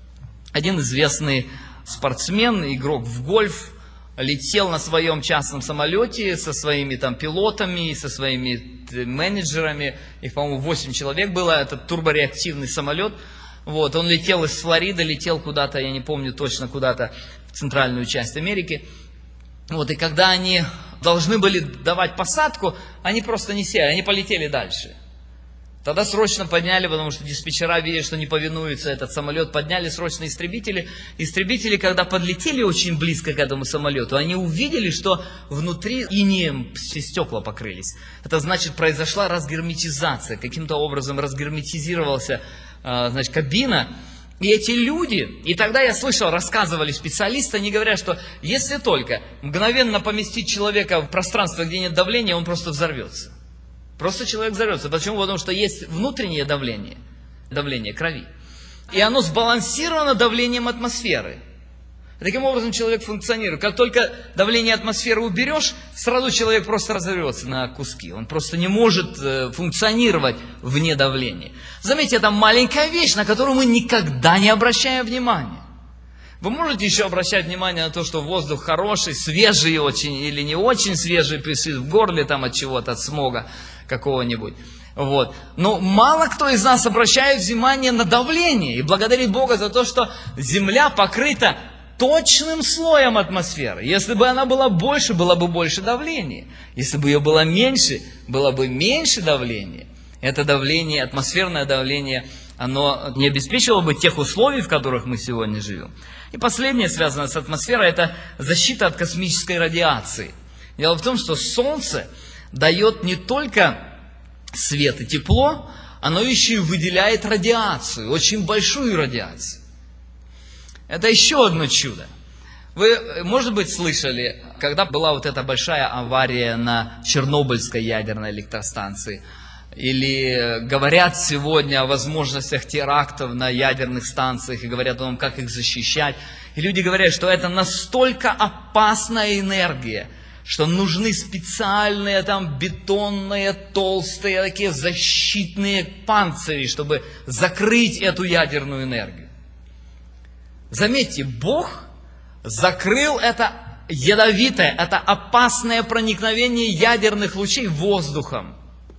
один известный спортсмен, игрок в гольф, летел на своем частном самолете со своими там пилотами, со своими менеджерами, их, по-моему, восемь человек было, это турбореактивный самолет. Вот, он летел из Флориды, летел куда-то, я не помню точно, куда-то в центральную часть Америки. Вот, и когда они должны были давать посадку, они просто не сели, они полетели дальше. Тогда срочно подняли, потому что диспетчера видят, что не повинуется этот самолет, подняли срочно истребители. Истребители, когда подлетели очень близко к этому самолету, они увидели, что внутри инеем все стекла покрылись. Это значит, произошла разгерметизация, каким-то образом разгерметизировался, значит, кабина. И эти люди, и тогда я слышал, рассказывали специалисты, они говорят, что если только мгновенно поместить человека в пространство, где нет давления, он просто взорвется. Просто человек взорвется. Почему? Потому что есть внутреннее давление, давление крови. И оно сбалансировано давлением атмосферы. Таким образом человек функционирует. Как только давление атмосферы уберешь, сразу человек просто разорвется на куски. Он просто не может функционировать вне давления. Заметьте, это маленькая вещь, на которую мы никогда не обращаем внимания. Вы можете еще обращать внимание на то, что воздух хороший, свежий очень или не очень свежий, присыт в горле там от чего-то, от смога какого-нибудь. Вот. Но мало кто из нас обращает внимание на давление и благодарит Бога за то, что Земля покрыта точным слоем атмосферы. Если бы она была больше, было бы больше давления. Если бы ее было меньше, было бы меньше давления. Это давление, атмосферное давление, оно не обеспечивало бы тех условий, в которых мы сегодня живем. И последнее, связанное с атмосферой, это защита от космической радиации. Дело в том, что Солнце дает не только свет и тепло, оно еще и выделяет радиацию, очень большую радиацию. Это еще одно чудо. Вы, может быть, слышали, когда была вот эта большая авария на Чернобыльской ядерной электростанции, или говорят сегодня о возможностях терактов на ядерных станциях, и говорят о том, как их защищать. И люди говорят, что это настолько опасная энергия, что нужны специальные там бетонные, толстые, такие защитные панцири, чтобы закрыть эту ядерную энергию. Заметьте, Бог закрыл это ядовитое, это опасное проникновение ядерных лучей воздухом.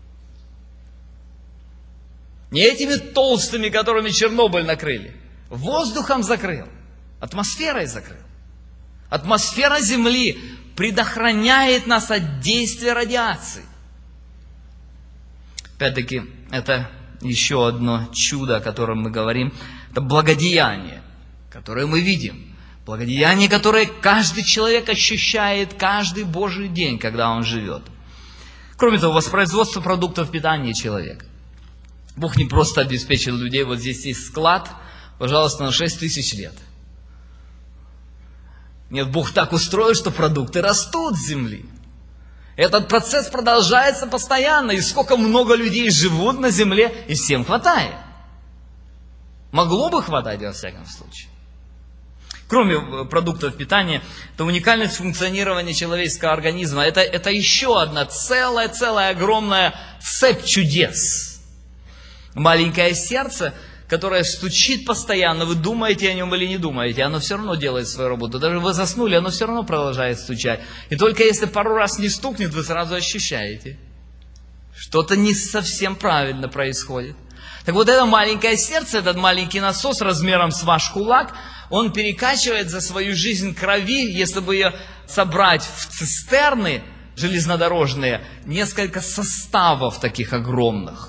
Не этими толстыми, которыми Чернобыль накрыли. Воздухом закрыл, атмосферой закрыл. Атмосфера Земли предохраняет нас от действия радиации. Опять-таки, это еще одно чудо, о котором мы говорим. Это благодеяние, которое мы видим. Благодеяние, которое каждый человек ощущает каждый Божий день, когда он живет. Кроме того, воспроизводство продуктов питания человека. Бог не просто обеспечил людей, вот здесь есть склад, пожалуйста, на шесть тысяч лет. Нет, Бог так устроил, что продукты растут с земли. Этот процесс продолжается постоянно, и сколько много людей живут на земле, и всем хватает. Могло бы хватать, во всяком случае. Кроме продуктов питания, это уникальность функционирования человеческого организма. Это, это еще одна целая-целая огромная цепь чудес. Маленькое сердце, которое стучит постоянно, вы думаете о нем или не думаете, оно все равно делает свою работу. Даже вы заснули, оно все равно продолжает стучать. И только если пару раз не стукнет, вы сразу ощущаете, что-то не совсем правильно происходит. Так вот, это маленькое сердце, этот маленький насос размером с ваш кулак, он перекачивает за свою жизнь крови, если бы ее собрать в цистерны железнодорожные, несколько составов таких огромных.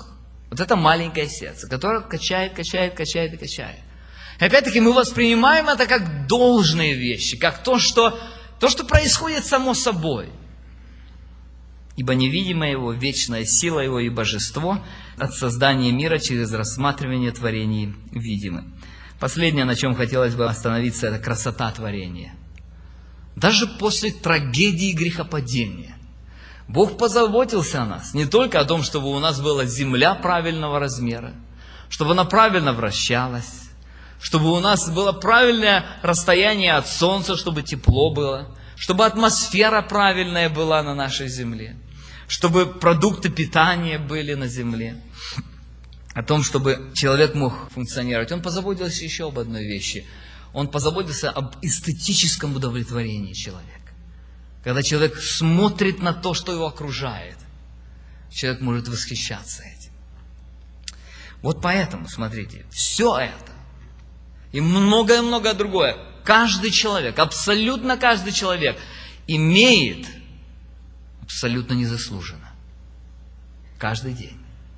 Вот это маленькое сердце, которое качает, качает, качает и качает. И опять-таки мы воспринимаем это как должные вещи, как то, что, то, что происходит само собой. Ибо невидимая Его, вечная сила Его и божество от создания мира через рассматривание творений видимы. Последнее, на чем хотелось бы остановиться, это красота творения. Даже после трагедии грехопадения Бог позаботился о нас. Не только о том, чтобы у нас была земля правильного размера, чтобы она правильно вращалась, чтобы у нас было правильное расстояние от солнца, чтобы тепло было, чтобы атмосфера правильная была на нашей земле, чтобы продукты питания были на земле, о том, чтобы человек мог функционировать. Он позаботился еще об одной вещи. Он позаботился об эстетическом удовлетворении человека. Когда человек смотрит на то, что его окружает, человек может восхищаться этим. Вот поэтому, смотрите, все это и многое-многое другое, каждый человек, абсолютно каждый человек имеет абсолютно незаслуженно. Каждый день.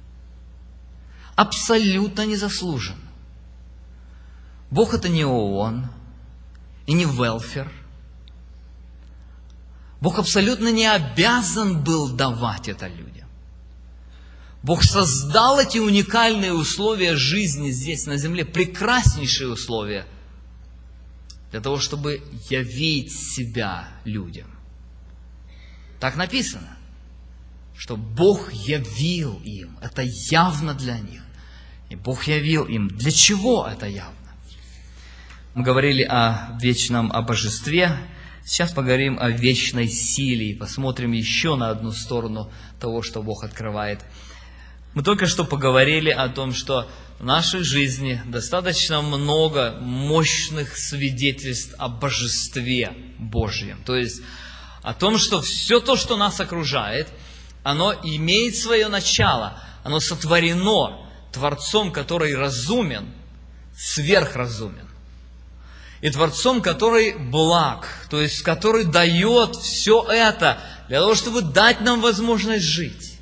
Абсолютно незаслуженно. Бог это не ООН и не велфер. Бог абсолютно не обязан был давать это людям. Бог создал эти уникальные условия жизни здесь на земле, прекраснейшие условия, для того, чтобы явить себя людям. Так написано, что Бог явил им, это явно для них. И Бог явил им. Для чего это явно? Мы говорили о вечном божестве, сейчас поговорим о вечной силе и посмотрим еще на одну сторону того, что Бог открывает. Мы только что поговорили о том, что в нашей жизни достаточно много мощных свидетельств о божестве Божьем. То есть о том, что все то, что нас окружает, оно имеет свое начало, оно сотворено Творцом, который разумен, сверхразумен. И Творцом, который благ, то есть который дает все это для того, чтобы дать нам возможность жить.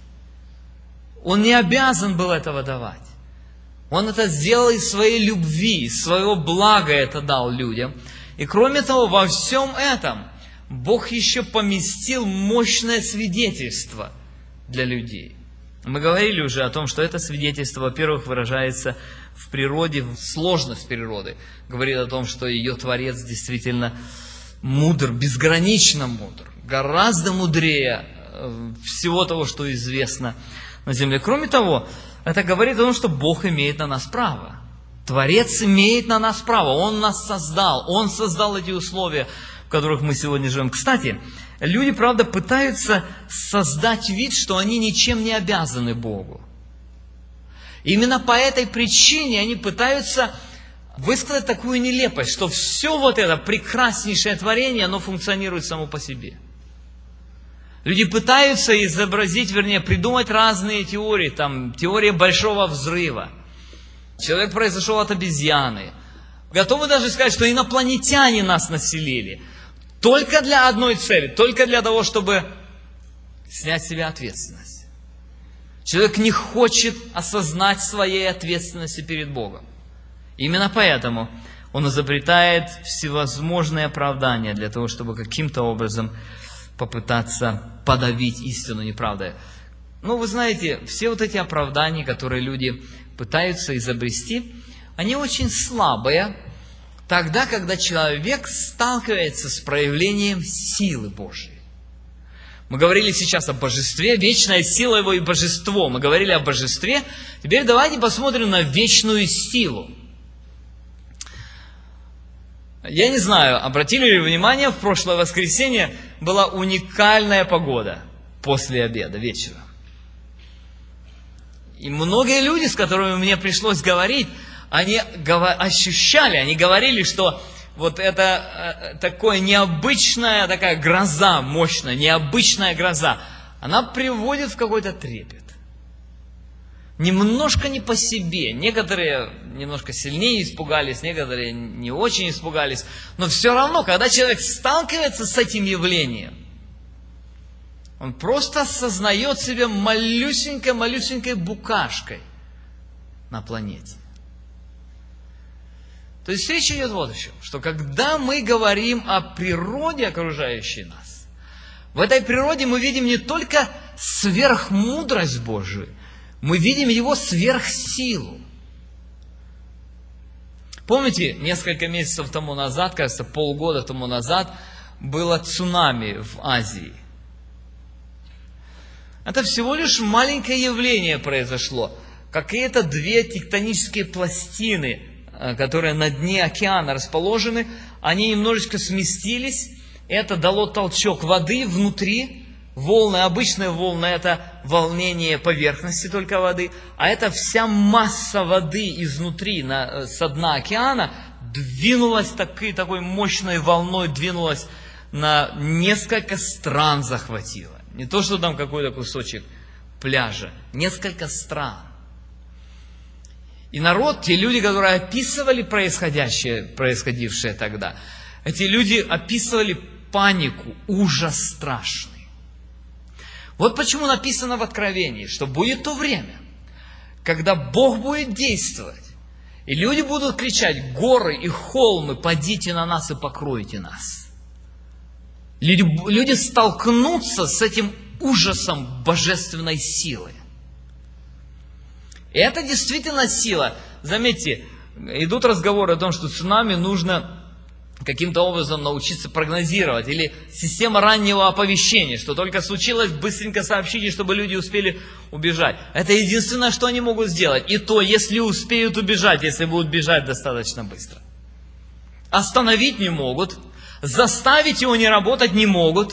Он не обязан был этого давать. Он это сделал из своей любви, из своего блага это дал людям. И кроме того, во всем этом Бог еще поместил мощное свидетельство для людей. Мы говорили уже о том, что это свидетельство, во-первых, выражается в природе, в сложность природы. Говорит о том, что ее Творец действительно мудр, безгранично мудр, гораздо мудрее всего того, что известно на земле. Кроме того, это говорит о том, что Бог имеет на нас право. Творец имеет на нас право. Он нас создал. Он создал эти условия, в которых мы сегодня живем. Кстати, люди, правда, пытаются создать вид, что они ничем не обязаны Богу. Именно по этой причине они пытаются высказать такую нелепость, что все вот это прекраснейшее творение, оно функционирует само по себе. Люди пытаются изобразить, вернее, придумать разные теории. Там теория большого взрыва. Человек произошел от обезьяны. Готовы даже сказать, что инопланетяне нас населили. Только для одной цели, только для того, чтобы снять с себя ответственность. Человек не хочет осознать своей ответственности перед Богом. Именно поэтому он изобретает всевозможные оправдания для того, чтобы каким-то образом попытаться подавить истину неправдой. Ну, вы знаете, все вот эти оправдания, которые люди пытаются изобрести, они очень слабые, тогда, когда человек сталкивается с проявлением силы Божьей. Мы говорили сейчас о божестве, вечная сила Его и божество. Мы говорили о божестве. Теперь давайте посмотрим на вечную силу. Я не знаю, обратили ли вы внимание, в прошлое воскресенье была уникальная погода после обеда, вечера. И многие люди, с которыми мне пришлось говорить, они ощущали, они говорили, что вот это такая необычная такая гроза, мощная, необычная гроза, она приводит в какой-то трепет. Немножко не по себе. Некоторые немножко сильнее испугались, некоторые не очень испугались. Но все равно, когда человек сталкивается с этим явлением, он просто осознает себя малюсенькой-малюсенькой букашкой на планете. То есть речь идет вот о чем, что когда мы говорим о природе, окружающей нас, в этой природе мы видим не только сверхмудрость Божию, мы видим Его сверхсилу. Помните, несколько месяцев тому назад, кажется, полгода тому назад, было цунами в Азии. Это всего лишь маленькое явление произошло. Какие-то две тектонические пластины, которые на дне океана расположены, они немножечко сместились. Это дало толчок воды внутри. Волны, обычные волны, это волнение поверхности только воды. А это вся масса воды изнутри, на, со дна океана, двинулась такой, такой мощной волной, двинулась на несколько стран, захватила. Не то, что там какой-то кусочек пляжа, несколько стран. И народ, те люди, которые описывали происходящее, происходившее тогда, эти люди описывали панику, ужас страшный. Вот почему написано в Откровении, что будет то время, когда Бог будет действовать, и люди будут кричать: горы и холмы, падите на нас и покройте нас. Люди, люди столкнутся с этим ужасом божественной силы. И это действительно сила. Заметьте, идут разговоры о том, что цунами нужно каким-то образом научиться прогнозировать. Или система раннего оповещения, что только случилось, быстренько сообщите, чтобы люди успели убежать. Это единственное, что они могут сделать. И то, если успеют убежать, если будут бежать достаточно быстро. Остановить не могут. Заставить его не работать не могут.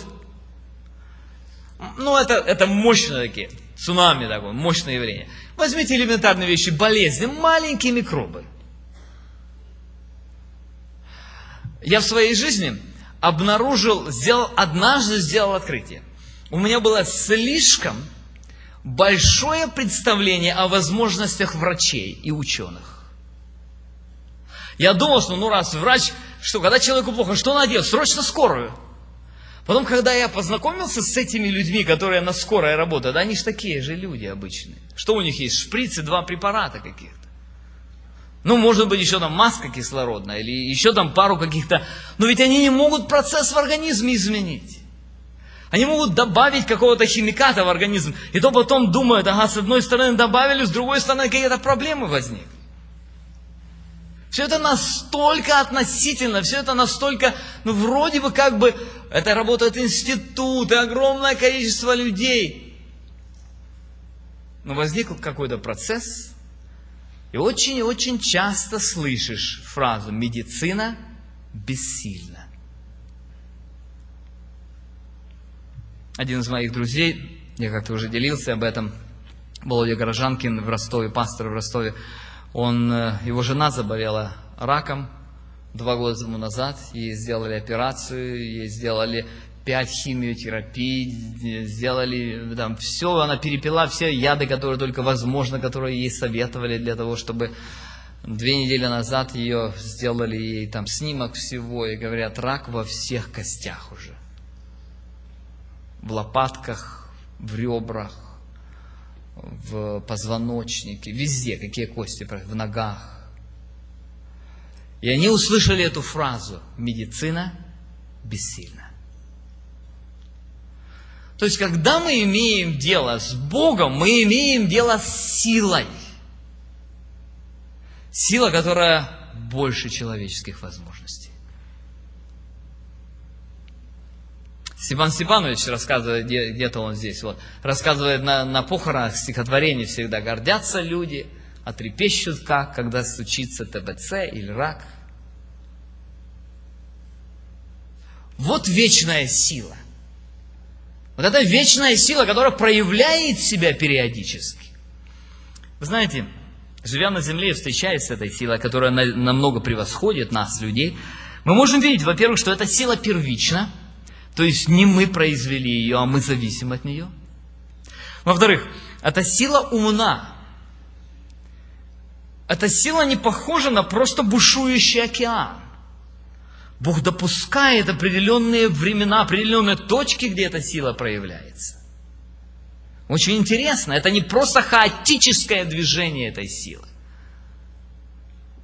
Ну, это, это мощные такие, цунами такое, мощное явление. Возьмите элементарные вещи, болезни, маленькие микробы. Я в своей жизни обнаружил, сделал, однажды сделал открытие. У меня было слишком большое представление о возможностях врачей и ученых. Я думал, что ну раз врач, что когда человеку плохо, что надо делать? Срочно скорую. Потом, когда я познакомился с этими людьми, которые на скорой работают, они же такие же люди обычные. Что у них есть? Шприцы, два препарата каких-то. Ну, может быть, еще там маска кислородная, или еще там пару каких-то... Но ведь они не могут процесс в организме изменить. Они могут добавить какого-то химиката в организм, и то потом думают: ага, с одной стороны добавили, с другой стороны какие-то проблемы возникли. Все это настолько относительно, все это настолько, ну, вроде бы как бы, это работают институты, огромное количество людей. Но возник какой-то процесс, и очень и очень часто слышишь фразу: медицина бессильна. Один из моих друзей, я как-то уже делился об этом, Володя Горожанкин в Ростове, пастор в Ростове, он, его жена заболела раком два года тому назад, ей сделали операцию, ей сделали пять химиотерапий, сделали там все, она перепила все яды, которые только возможно, которые ей советовали для того, чтобы две недели назад ее сделали, ей там снимок всего, и говорят: рак во всех костях уже. В лопатках, в ребрах, в позвоночнике, везде, какие кости, в ногах. И они услышали эту фразу: медицина бессильна. То есть, когда мы имеем дело с Богом, мы имеем дело с силой. Сила, которая больше человеческих возможностей. Степан Степанович рассказывает, где-то он здесь, вот, рассказывает на, на похоронах, стихотворение всегда: гордятся люди, а трепещут как, когда случится ТБЦ или рак. Вот вечная сила. Вот эта вечная сила, которая проявляет себя периодически. Вы знаете, живя на земле и встречаясь с этой силой, которая на, намного превосходит нас, людей, мы можем видеть, во-первых, что эта сила первична, то есть не мы произвели ее, а мы зависим от нее. Во-вторых, эта сила умна. Эта сила не похожа на просто бушующий океан. Бог допускает определенные времена, определенные точки, где эта сила проявляется. Очень интересно, это не просто хаотическое движение этой силы.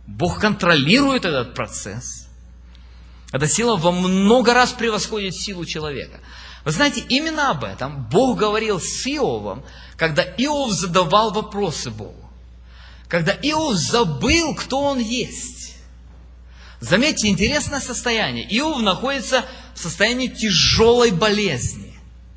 Бог контролирует этот процесс. Эта сила во много раз превосходит силу человека. Вы знаете, именно об этом Бог говорил с Иовом, когда Иов задавал вопросы Богу. Когда Иов забыл, кто он есть. Заметьте, интересное состояние. Иов находится в состоянии тяжелой болезни.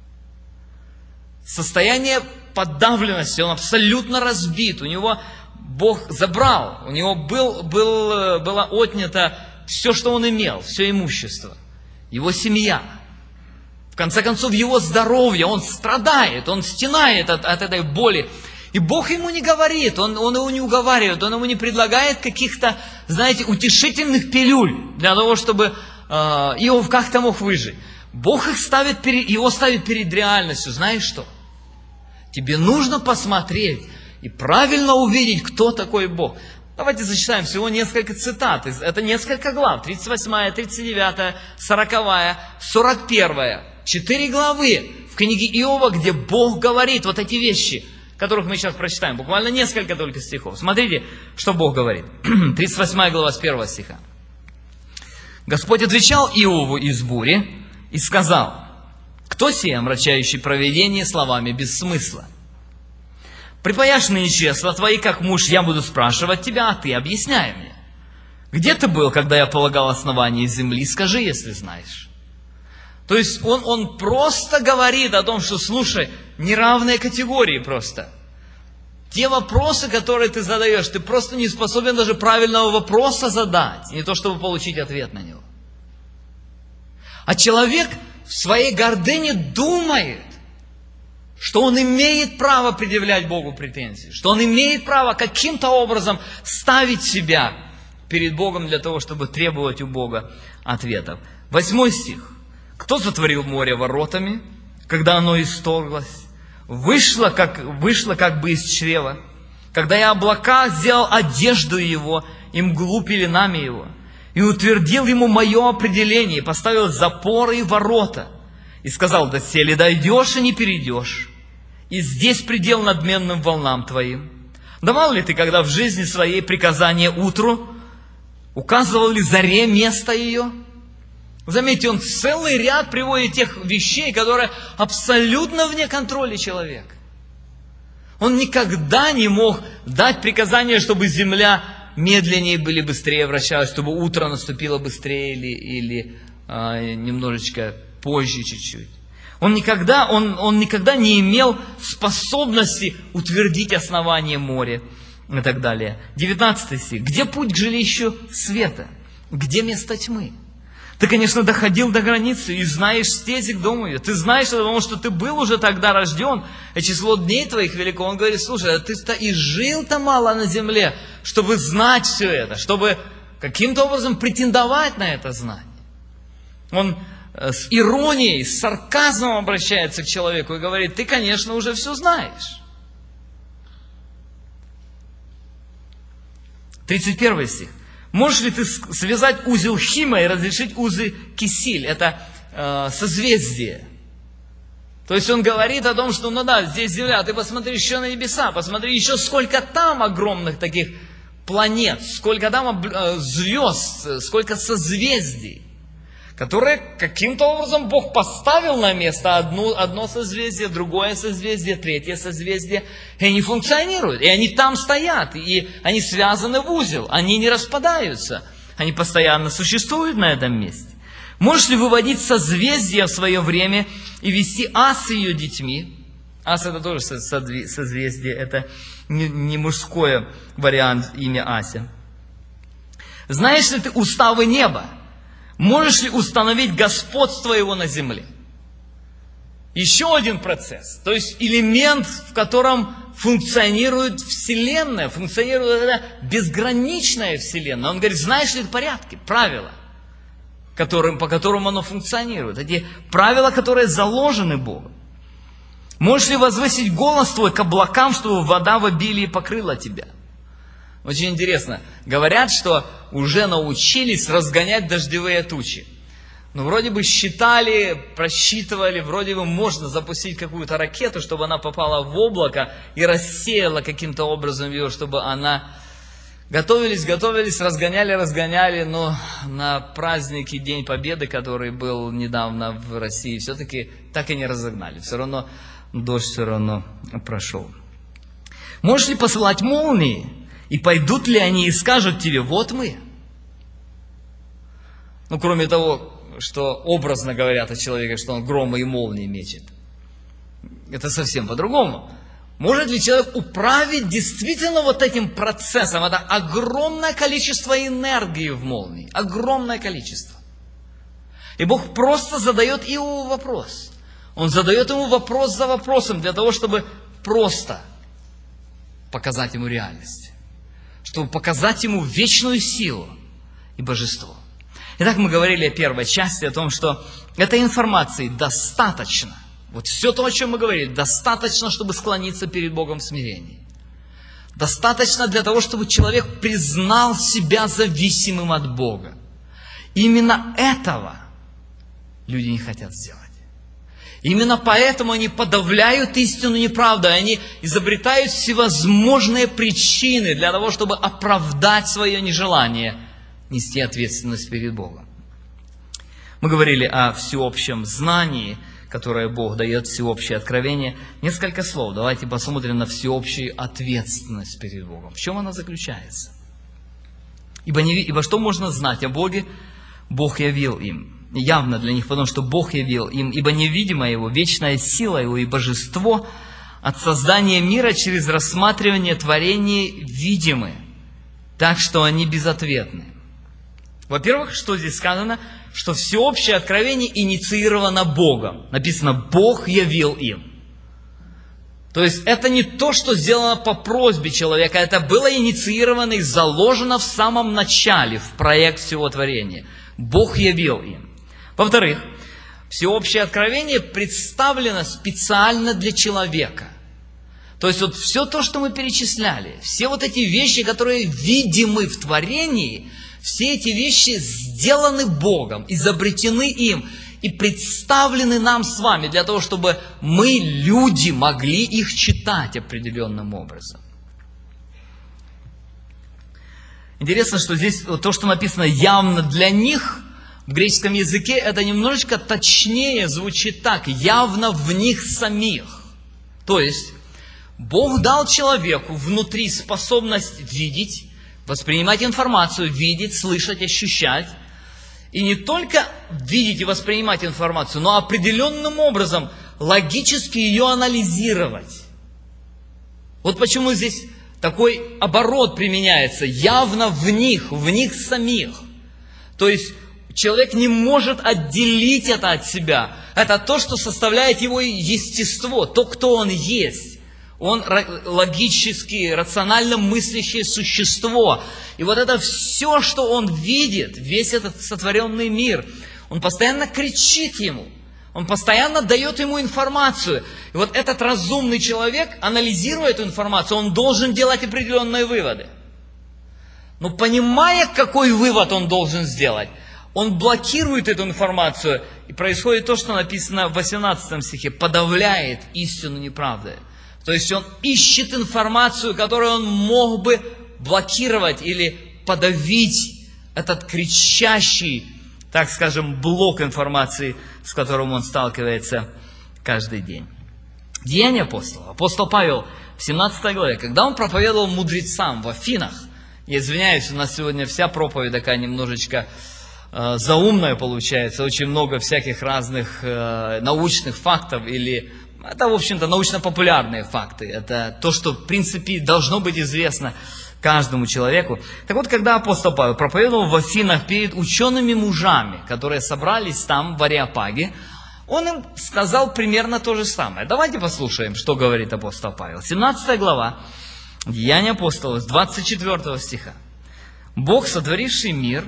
Состояние подавленности, он абсолютно разбит. У него Бог забрал, у него был, был, было отнято все, что он имел, все имущество, его семья. В конце концов, его здоровье, он страдает, он стенает от, от этой боли. И Бог ему не говорит, он, он его не уговаривает, он ему не предлагает каких-то, знаете, утешительных пилюль для того, чтобы э, Иов как-то мог выжить. Бог их ставит перед, его ставит перед реальностью. Знаешь что? Тебе нужно посмотреть и правильно увидеть, кто такой Бог. Давайте зачитаем всего несколько цитат. Это несколько глав. тридцать восьмая, тридцать девятая, сороковая, сорок первая. Четыре главы в книге Иова, где Бог говорит вот эти вещи, которых мы сейчас прочитаем. Буквально несколько только стихов. Смотрите, что Бог говорит. тридцать восьмая глава с первого стиха. Господь отвечал Иову из бури и сказал: кто сей, омрачающий провидение словами без смысла? Припаяшь ныне чесла твои, как муж, я буду спрашивать тебя, а ты объясняй мне. Где ты был, когда я полагал основание земли? Скажи, если знаешь. То есть он, он просто говорит о том, что, слушай, неравные категории просто. Те вопросы, которые ты задаешь, ты просто не способен даже правильного вопроса задать, не то чтобы получить ответ на него. А человек в своей гордыне думает, что он имеет право предъявлять Богу претензии, что он имеет право каким-то образом ставить себя перед Богом для того, чтобы требовать у Бога ответов. Восьмой стих. Кто сотворил море воротами, когда оно исторглось? Вышло как, вышло как бы из чрева. Когда я облака сделал одежду его, и мглу пеленами его, и утвердил ему мое определение, и поставил запоры и ворота, и сказал: доселе дойдешь и не перейдешь, и здесь предел надменным волнам твоим. Давал ли ты, когда в жизни своей, приказание утру? Указывал ли заре место ее? Заметьте, он целый ряд приводит тех вещей, которые абсолютно вне контроля человека. Он никогда не мог дать приказание, чтобы земля медленнее или быстрее вращалась, чтобы утро наступило быстрее или, или а, немножечко позже чуть-чуть. Он никогда, он, он никогда не имел способности утвердить основание моря и так далее. девятнадцатый стих. Где путь к жилищу света? Где место тьмы? Ты, конечно, доходил до границы и знаешь стези к дому ее. Ты знаешь, потому что ты был уже тогда рожден, и число дней твоих велико. Он говорит: слушай, а ты-то и жил-то мало на земле, чтобы знать все это, чтобы каким-то образом претендовать на это знание. Он с иронией, с сарказмом обращается к человеку и говорит: ты, конечно, уже все знаешь. тридцать первый стих. Можешь ли ты связать узел Хима и разрешить узы Кисиль? Это э, созвездие. То есть он говорит о том, что, ну да, здесь земля, ты посмотри еще на небеса, посмотри еще сколько там огромных таких планет, сколько там э, звезд, сколько созвездий, которые каким-то образом Бог поставил на место одно, одно созвездие, другое созвездие, третье созвездие, и они функционируют, и они там стоят, и они связаны в узел, они не распадаются, они постоянно существуют на этом месте. Можешь ли выводить созвездия в свое время и вести ас с ее детьми? Ас — это тоже созвездие, это не мужской вариант имя Ася. Знаешь ли ты уставы неба? Можешь ли установить господство его на земле? Еще один процесс, то есть элемент, в котором функционирует Вселенная, функционирует эта безграничная Вселенная. Он говорит: знаешь ли ты порядки, правила, которым, по которым оно функционирует, эти правила, которые заложены Богом. Можешь ли возвысить голос твой к облакам, чтобы вода в обилии покрыла тебя? Очень интересно. Говорят, что уже научились разгонять дождевые тучи. Ну, вроде бы считали, просчитывали, вроде бы можно запустить какую-то ракету, чтобы она попала в облако и рассеяла каким-то образом ее, чтобы она Готовились, готовились, разгоняли, разгоняли, но на празднике День Победы, который был недавно в России, все-таки так и не разогнали. Все равно дождь все равно прошел. Можешь ли посылать молнии, и пойдут ли они и скажут тебе: вот мы? Ну, кроме того, что образно говорят о человеке, что он громы и молнии мечет. Это совсем по-другому. Может ли человек управить действительно вот этим процессом? Это огромное количество энергии в молнии. Огромное количество. И Бог просто задает Иову вопрос. Он задает ему вопрос за вопросом, для того, чтобы просто показать ему реальность. Чтобы показать ему вечную силу и божество. Итак, мы говорили о первой части, о том, что этой информации достаточно. Вот все то, о чем мы говорили, достаточно, чтобы склониться перед Богом в смирении. Достаточно для того, чтобы человек признал себя зависимым от Бога. Именно этого люди не хотят сделать. Именно поэтому они подавляют истину неправдой. Они изобретают всевозможные причины для того, чтобы оправдать свое нежелание нести ответственность перед Богом. Мы говорили о всеобщем знании, которое Бог дает, всеобщее откровение. Несколько слов. Давайте посмотрим на всеобщую ответственность перед Богом. В чем она заключается? Ибо, не, ибо что можно знать о Боге? Бог явил им. Явно для них, потому что Бог явил им. Ибо невидимая Его, вечная сила Его и божество от создания мира через рассматривание творений видимы, так что они безответны. Во-первых, что здесь сказано? Что всеобщее откровение инициировано Богом. Написано: Бог явил им. То есть это не то, что сделано по просьбе человека, это было инициировано и заложено в самом начале, в проект всего творения. Бог явил им. Во-вторых, всеобщее откровение представлено специально для человека. То есть вот все то, что мы перечисляли, все вот эти вещи, которые видимы в творении, все эти вещи сделаны Богом, изобретены им и представлены нам с вами для того, чтобы мы, люди, могли их читать определенным образом. Интересно, что здесь то, что написано явно для них, в греческом языке это немножечко точнее звучит так: явно в них самих. То есть Бог дал человеку внутри способность видеть, воспринимать информацию, видеть, слышать, ощущать. И не только видеть и воспринимать информацию, но определенным образом логически ее анализировать. Вот почему здесь такой оборот применяется. Явно в них, в них самих. То есть человек не может отделить это от себя. Это то, что составляет его естество, то, кто он есть. Он логически, рационально мыслящее существо. И вот это все, что он видит, весь этот сотворенный мир, он постоянно кричит ему. Он постоянно дает ему информацию. И вот этот разумный человек, анализируя эту информацию, он должен делать определенные выводы. Но понимая, какой вывод он должен сделать, он блокирует эту информацию. И происходит то, что написано в восемнадцатом стихе: подавляет истину неправдой. То есть он ищет информацию, которую он мог бы блокировать или подавить этот кричащий, так скажем, блок информации, с которым он сталкивается каждый день. Деяния апостола. Апостол Павел в семнадцатой главе, когда он проповедовал мудрецам в Афинах, я извиняюсь, у нас сегодня вся проповедь такая немножечко э, заумная получается, очень много всяких разных э, научных фактов или... Это, в общем-то, научно-популярные факты. Это то, что, в принципе, должно быть известно каждому человеку. Так вот, когда апостол Павел проповедовал в Афинах перед учеными мужами, которые собрались там в Ареопаге, он им сказал примерно то же самое. Давайте послушаем, что говорит апостол Павел. семнадцатая глава, Деяния апостолов, с двадцать четвёртого стиха. «Бог, сотворивший мир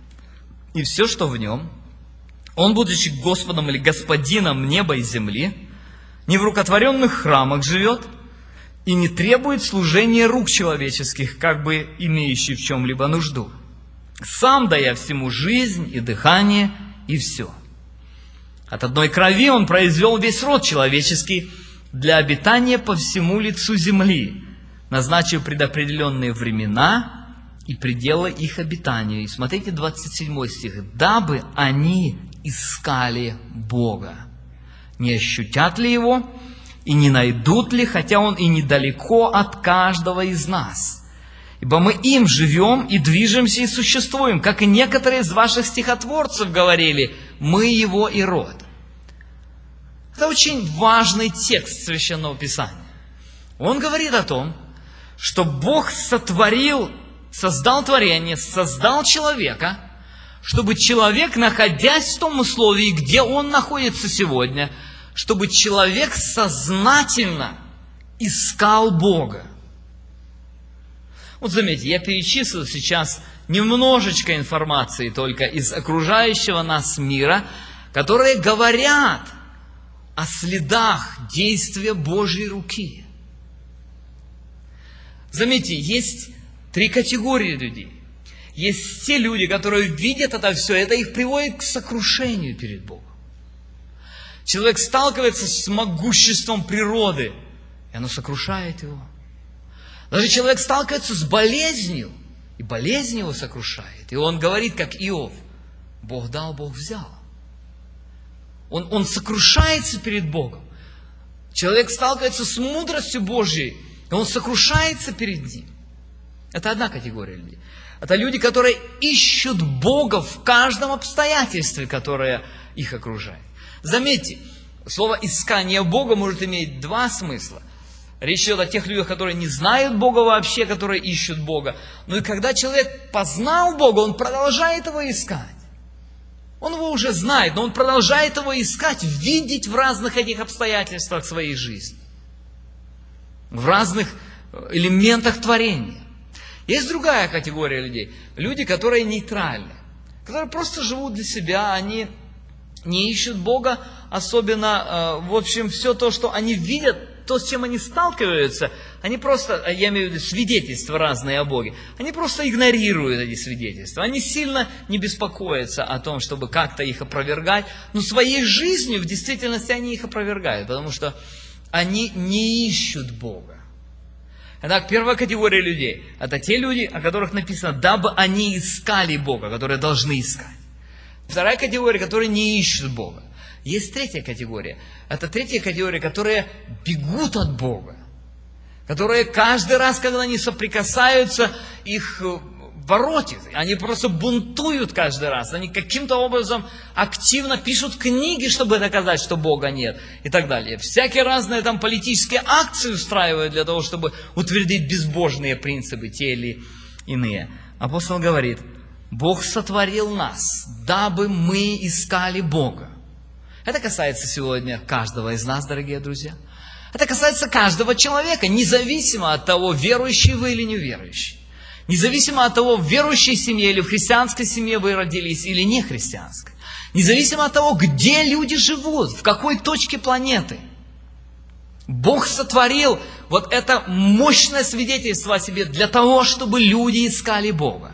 и все, что в нем, Он, будучи Господом или Господином неба и земли, не в рукотворенных храмах живет и не требует служения рук человеческих, как бы имеющий в чем-либо нужду. Сам дая всему жизнь и дыхание, и все. От одной крови Он произвел весь род человеческий для обитания по всему лицу земли, назначив предопределенные времена и пределы их обитанию». И смотрите двадцать седьмой стих. «Дабы они искали Бога, не ощутят ли Его, и не найдут ли, хотя Он и недалеко от каждого из нас? Ибо мы им живем и движемся и существуем, как и некоторые из ваших стихотворцев говорили, мы Его и род». Это очень важный текст Священного Писания. Он говорит о том, что Бог сотворил, создал творение, создал человека, чтобы человек, находясь в том условии, где он находится сегодня, чтобы человек сознательно искал Бога. Вот заметьте, я перечислил сейчас немножечко информации только из окружающего нас мира, которые говорят о следах действия Божьей руки. Заметьте, есть три категории людей. Есть те люди, которые видят это все, это их приводит к сокрушению перед Богом. Человек сталкивается с могуществом природы, и оно сокрушает его. Даже человек сталкивается с болезнью, и болезнь его сокрушает. И он говорит, как Иов, Бог дал, Бог взял. Он, он сокрушается перед Богом. Человек сталкивается с мудростью Божьей, и он сокрушается перед Ним. Это одна категория людей. Это люди, которые ищут Бога в каждом обстоятельстве, которое их окружает. Заметьте, слово «искание Бога» может иметь два смысла. Речь идет о тех людях, которые не знают Бога вообще, которые ищут Бога. Но и когда человек познал Бога, он продолжает Его искать. Он Его уже знает, но он продолжает Его искать, видеть в разных этих обстоятельствах своей жизни. В разных элементах творения. Есть другая категория людей. Люди, которые нейтральны. Которые просто живут для себя, они не ищут Бога. Особенно, в общем, все то, что они видят, то, с чем они сталкиваются, они просто, я имею в виду свидетельства разные о Боге, они просто игнорируют эти свидетельства. Они сильно не беспокоятся о том, чтобы как-то их опровергать. Но своей жизнью в действительности они их опровергают, потому что они не ищут Бога. Итак, первая категория людей – это те люди, о которых написано, дабы они искали Бога, которые должны искать. Вторая категория, которые не ищут Бога. Есть третья категория. Это третья категория, которые бегут от Бога. Которые каждый раз, когда они соприкасаются, их воротит. Они просто бунтуют каждый раз. Они каким-то образом активно пишут книги, чтобы доказать, что Бога нет. И так далее. Всякие разные там политические акции устраивают для того, чтобы утвердить безбожные принципы, те или иные. Апостол говорит, Бог сотворил нас, дабы мы искали Бога. Это касается сегодня каждого из нас, дорогие друзья. Это касается каждого человека, независимо от того, верующий вы или неверующий. Независимо от того, в верующей семье или в христианской семье вы родились или не христианской. Независимо от того, где люди живут, в какой точке планеты. Бог сотворил вот это мощное свидетельство о себе для того, чтобы люди искали Бога.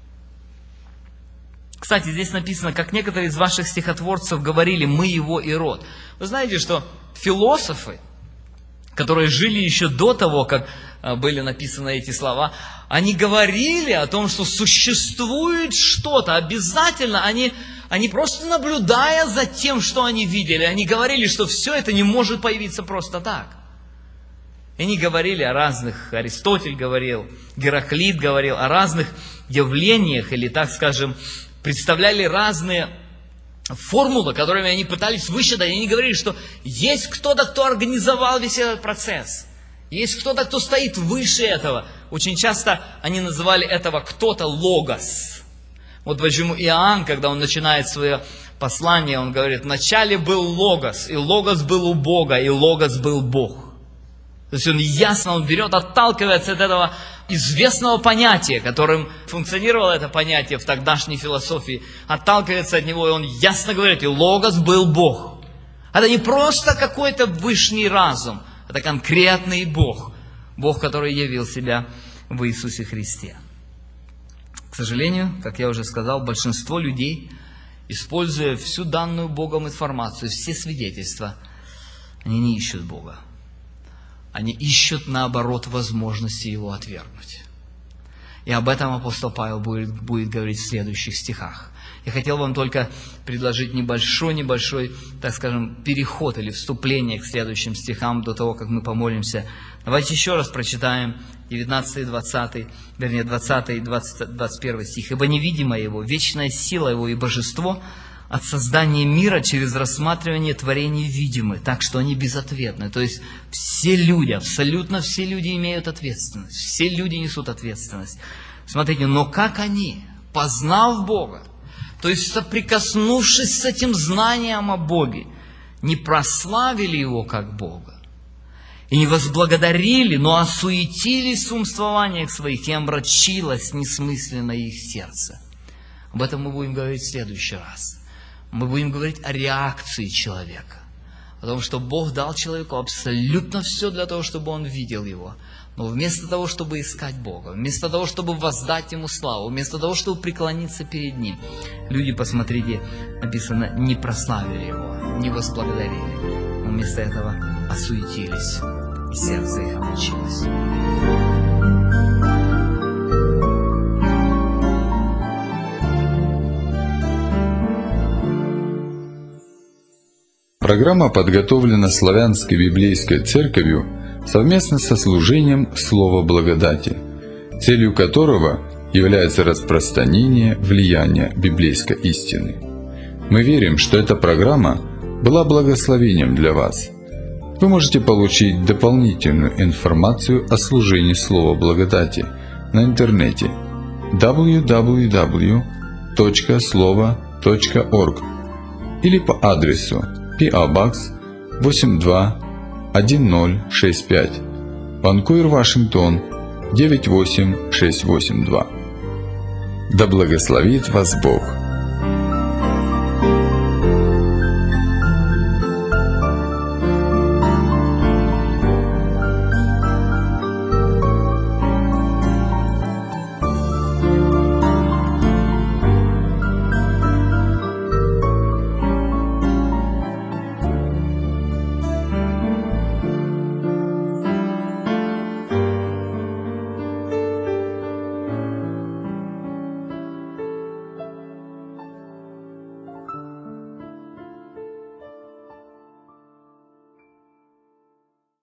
Кстати, здесь написано, как некоторые из ваших стихотворцев говорили, мы Его и род. Вы знаете, что философы, которые жили еще до того, как были написаны эти слова, они говорили о том, что существует что-то. Обязательно они, они просто наблюдая за тем, что они видели, они говорили, что все это не может появиться просто так. И они говорили о разных, Аристотель говорил, Гераклит говорил о разных явлениях, или, так скажем, представляли разные формулы, которыми они пытались высчитать. И они говорили, что есть кто-то, кто организовал весь этот процесс. Есть кто-то, кто стоит выше этого. Очень часто они называли этого кто-то логос. Вот почему Иоанн, когда он начинает свое послание, он говорит, вначале был логос, и логос был у Бога, и логос был Бог. То есть он ясно, он берет, отталкивается от этого известного понятия, которым функционировало это понятие в тогдашней философии, отталкивается от него, и он ясно говорит, и логос был Бог. Это не просто какой-то высший разум, это конкретный Бог. Бог, который явил себя в Иисусе Христе. К сожалению, как я уже сказал, большинство людей, используя всю данную Богом информацию, все свидетельства, они не ищут Бога. Они ищут, наоборот, возможности Его отвергнуть. И об этом апостол Павел будет, будет говорить в следующих стихах. Я хотел вам только предложить небольшой-небольшой, так скажем, переход или вступление к следующим стихам до того, как мы помолимся. Давайте еще раз прочитаем девятнадцатый, двадцатый, вернее, двадцатый и двадцать первый стих. «Ибо невидимая Его, вечная сила Его и божество от создания мира через рассматривание творений видимы, так что они безответны». То есть все люди, абсолютно все люди имеют ответственность, все люди несут ответственность. Смотрите, но как они, познав Бога, то есть соприкоснувшись с этим знанием о Боге, не прославили Его как Бога, и не возблагодарили, но осуетились в умствованиях своих, и омрачилось несмысленно их сердце. Об этом мы будем говорить в следующий раз. Мы будем говорить о реакции человека, о том, что Бог дал человеку абсолютно все для того, чтобы он видел Его. Но вместо того, чтобы искать Бога, вместо того, чтобы воздать Ему славу, вместо того, чтобы преклониться перед Ним, люди, посмотрите, написано, не прославили Его, не возблагодарили, но вместо этого осуетились, и сердце их омрачилось. Программа подготовлена Славянской библейской церковью совместно со служением Слова Благодати, целью которого является распространение влияния библейской истины. Мы верим, что эта программа была благословением для вас. Вы можете получить дополнительную информацию о служении Слова Благодати на интернете дабл ю дабл ю дабл ю точка слова точка орг или по адресу пи о Box восемь два один ноль шесть пять, Ванкувер, Вашингтон девять восемь шесть восемь два. Да благословит вас Бог!